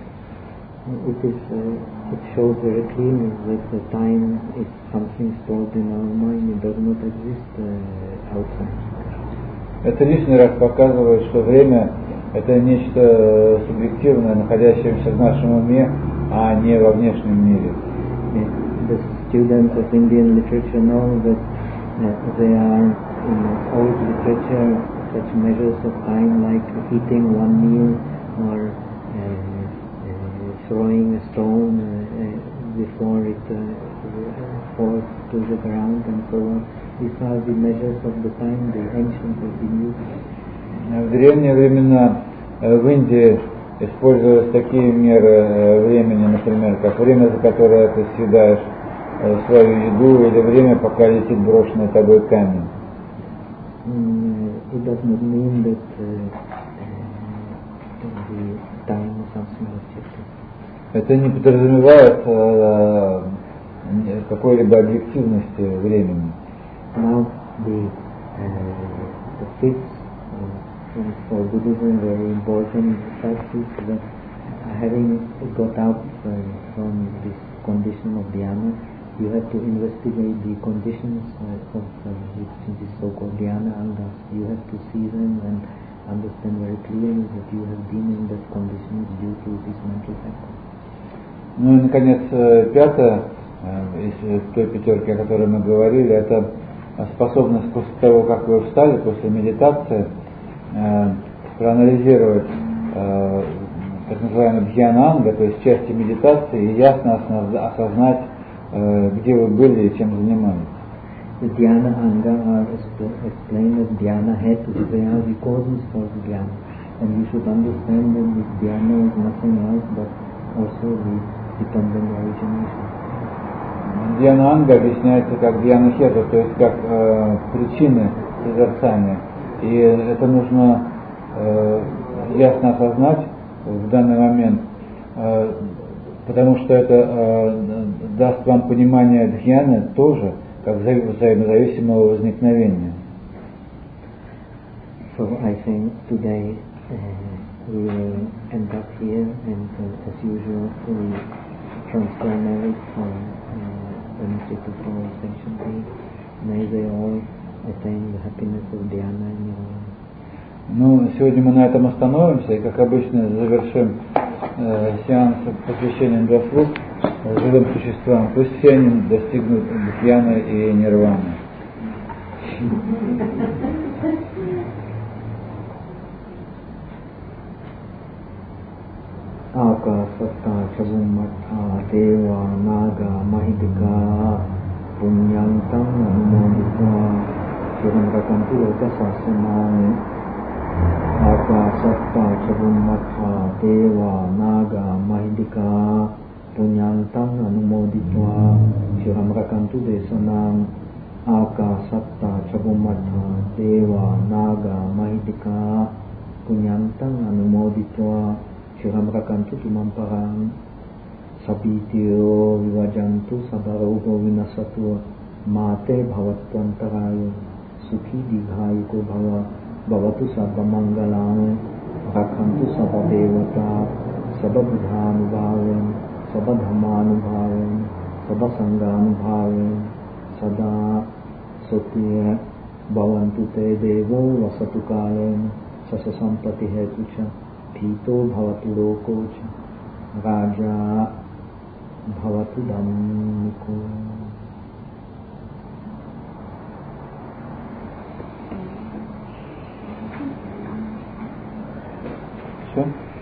It shows very clearly that the time is something stored in our mind. It does not exist outside. Это лишний раз показывает, что время – это нечто субъективное, находящееся в нашем уме, а не во внешнем мире. The students of Indian literature know that there are in old literature such measures of time like eating one meal or throwing a stone before it falls to the ground and so on. These are the measures of the time the ancients have been using. В древние времена в Индии использовались такие меры времени, например, как время, за которое ты съедаешь свою еду, или время, пока летит брошенный тобой камень. It does not mean that the time is something objective. Это не подразумевает какой-либо объективности времени. Now the fifth for Buddhism very important fact is that having got out from this condition of dhyana, you have to investigate the conditions of which is so-called dhyana angas. You have to see them and understand very clearly that you have been in that condition due to these mental factors. Ну и, наконец, пятое, из той пятерки, о которой мы говорили, это способность после того, как вы встали, после медитации, проанализировать так называемый дхьяна-анга, то есть части медитации, и ясно осознать, где вы были и чем занимались. The dhyana anga are explained as dhyana head, they are the causes for the dhyana. And you should understand that this dhyana is nothing else but also the dependent origination. Дхьяна-анга объясняется как дхьяна-хета, то есть как причины созерцания. И это нужно ясно осознать в данный момент. потому что это даст вам понимание дхьяны тоже, как взаимозависимого возникновения. So I think today we will end up here, and as usual we transfer merit for benefit of all sentient beings. May they all attain the happiness of dhyana and nirvana. Ну, сегодня мы на этом остановимся и, как обычно, завершим сеанс посвящения для слуг живым существам. Пусть все они достигнут дхьяны и нирваны. Akasata Chavumata Deva Naga Mahidika Punyantam Anumoditva Shiram Rakantu Lokasasanam. Akasata Chavumata Deva Naga Mahidika Punyantam Anumoditva Shiram Rakantu Desanam. Akasata Chavumata Deva Naga Mahidika Punyantam Anumoditva Shiram Rakantu Tumam Param Sabitiro Vivajantu Sabarogo Vinasatu Mate Bhavatvantarayo Sukhi Dighayuko Bhava Bhavatu Sabba Mangalam Rakantu Sabba Devata Sabba Buddhanubhavam Sabba Dhammanubhavam Sabba Sanganubhavam Sada Sotya Bhavantu Te Devo Vasatu Kalam Sasa Sampati Hetucha Pito Bhavatu Lokocha Raja Bhavatu Dhammiko. Все?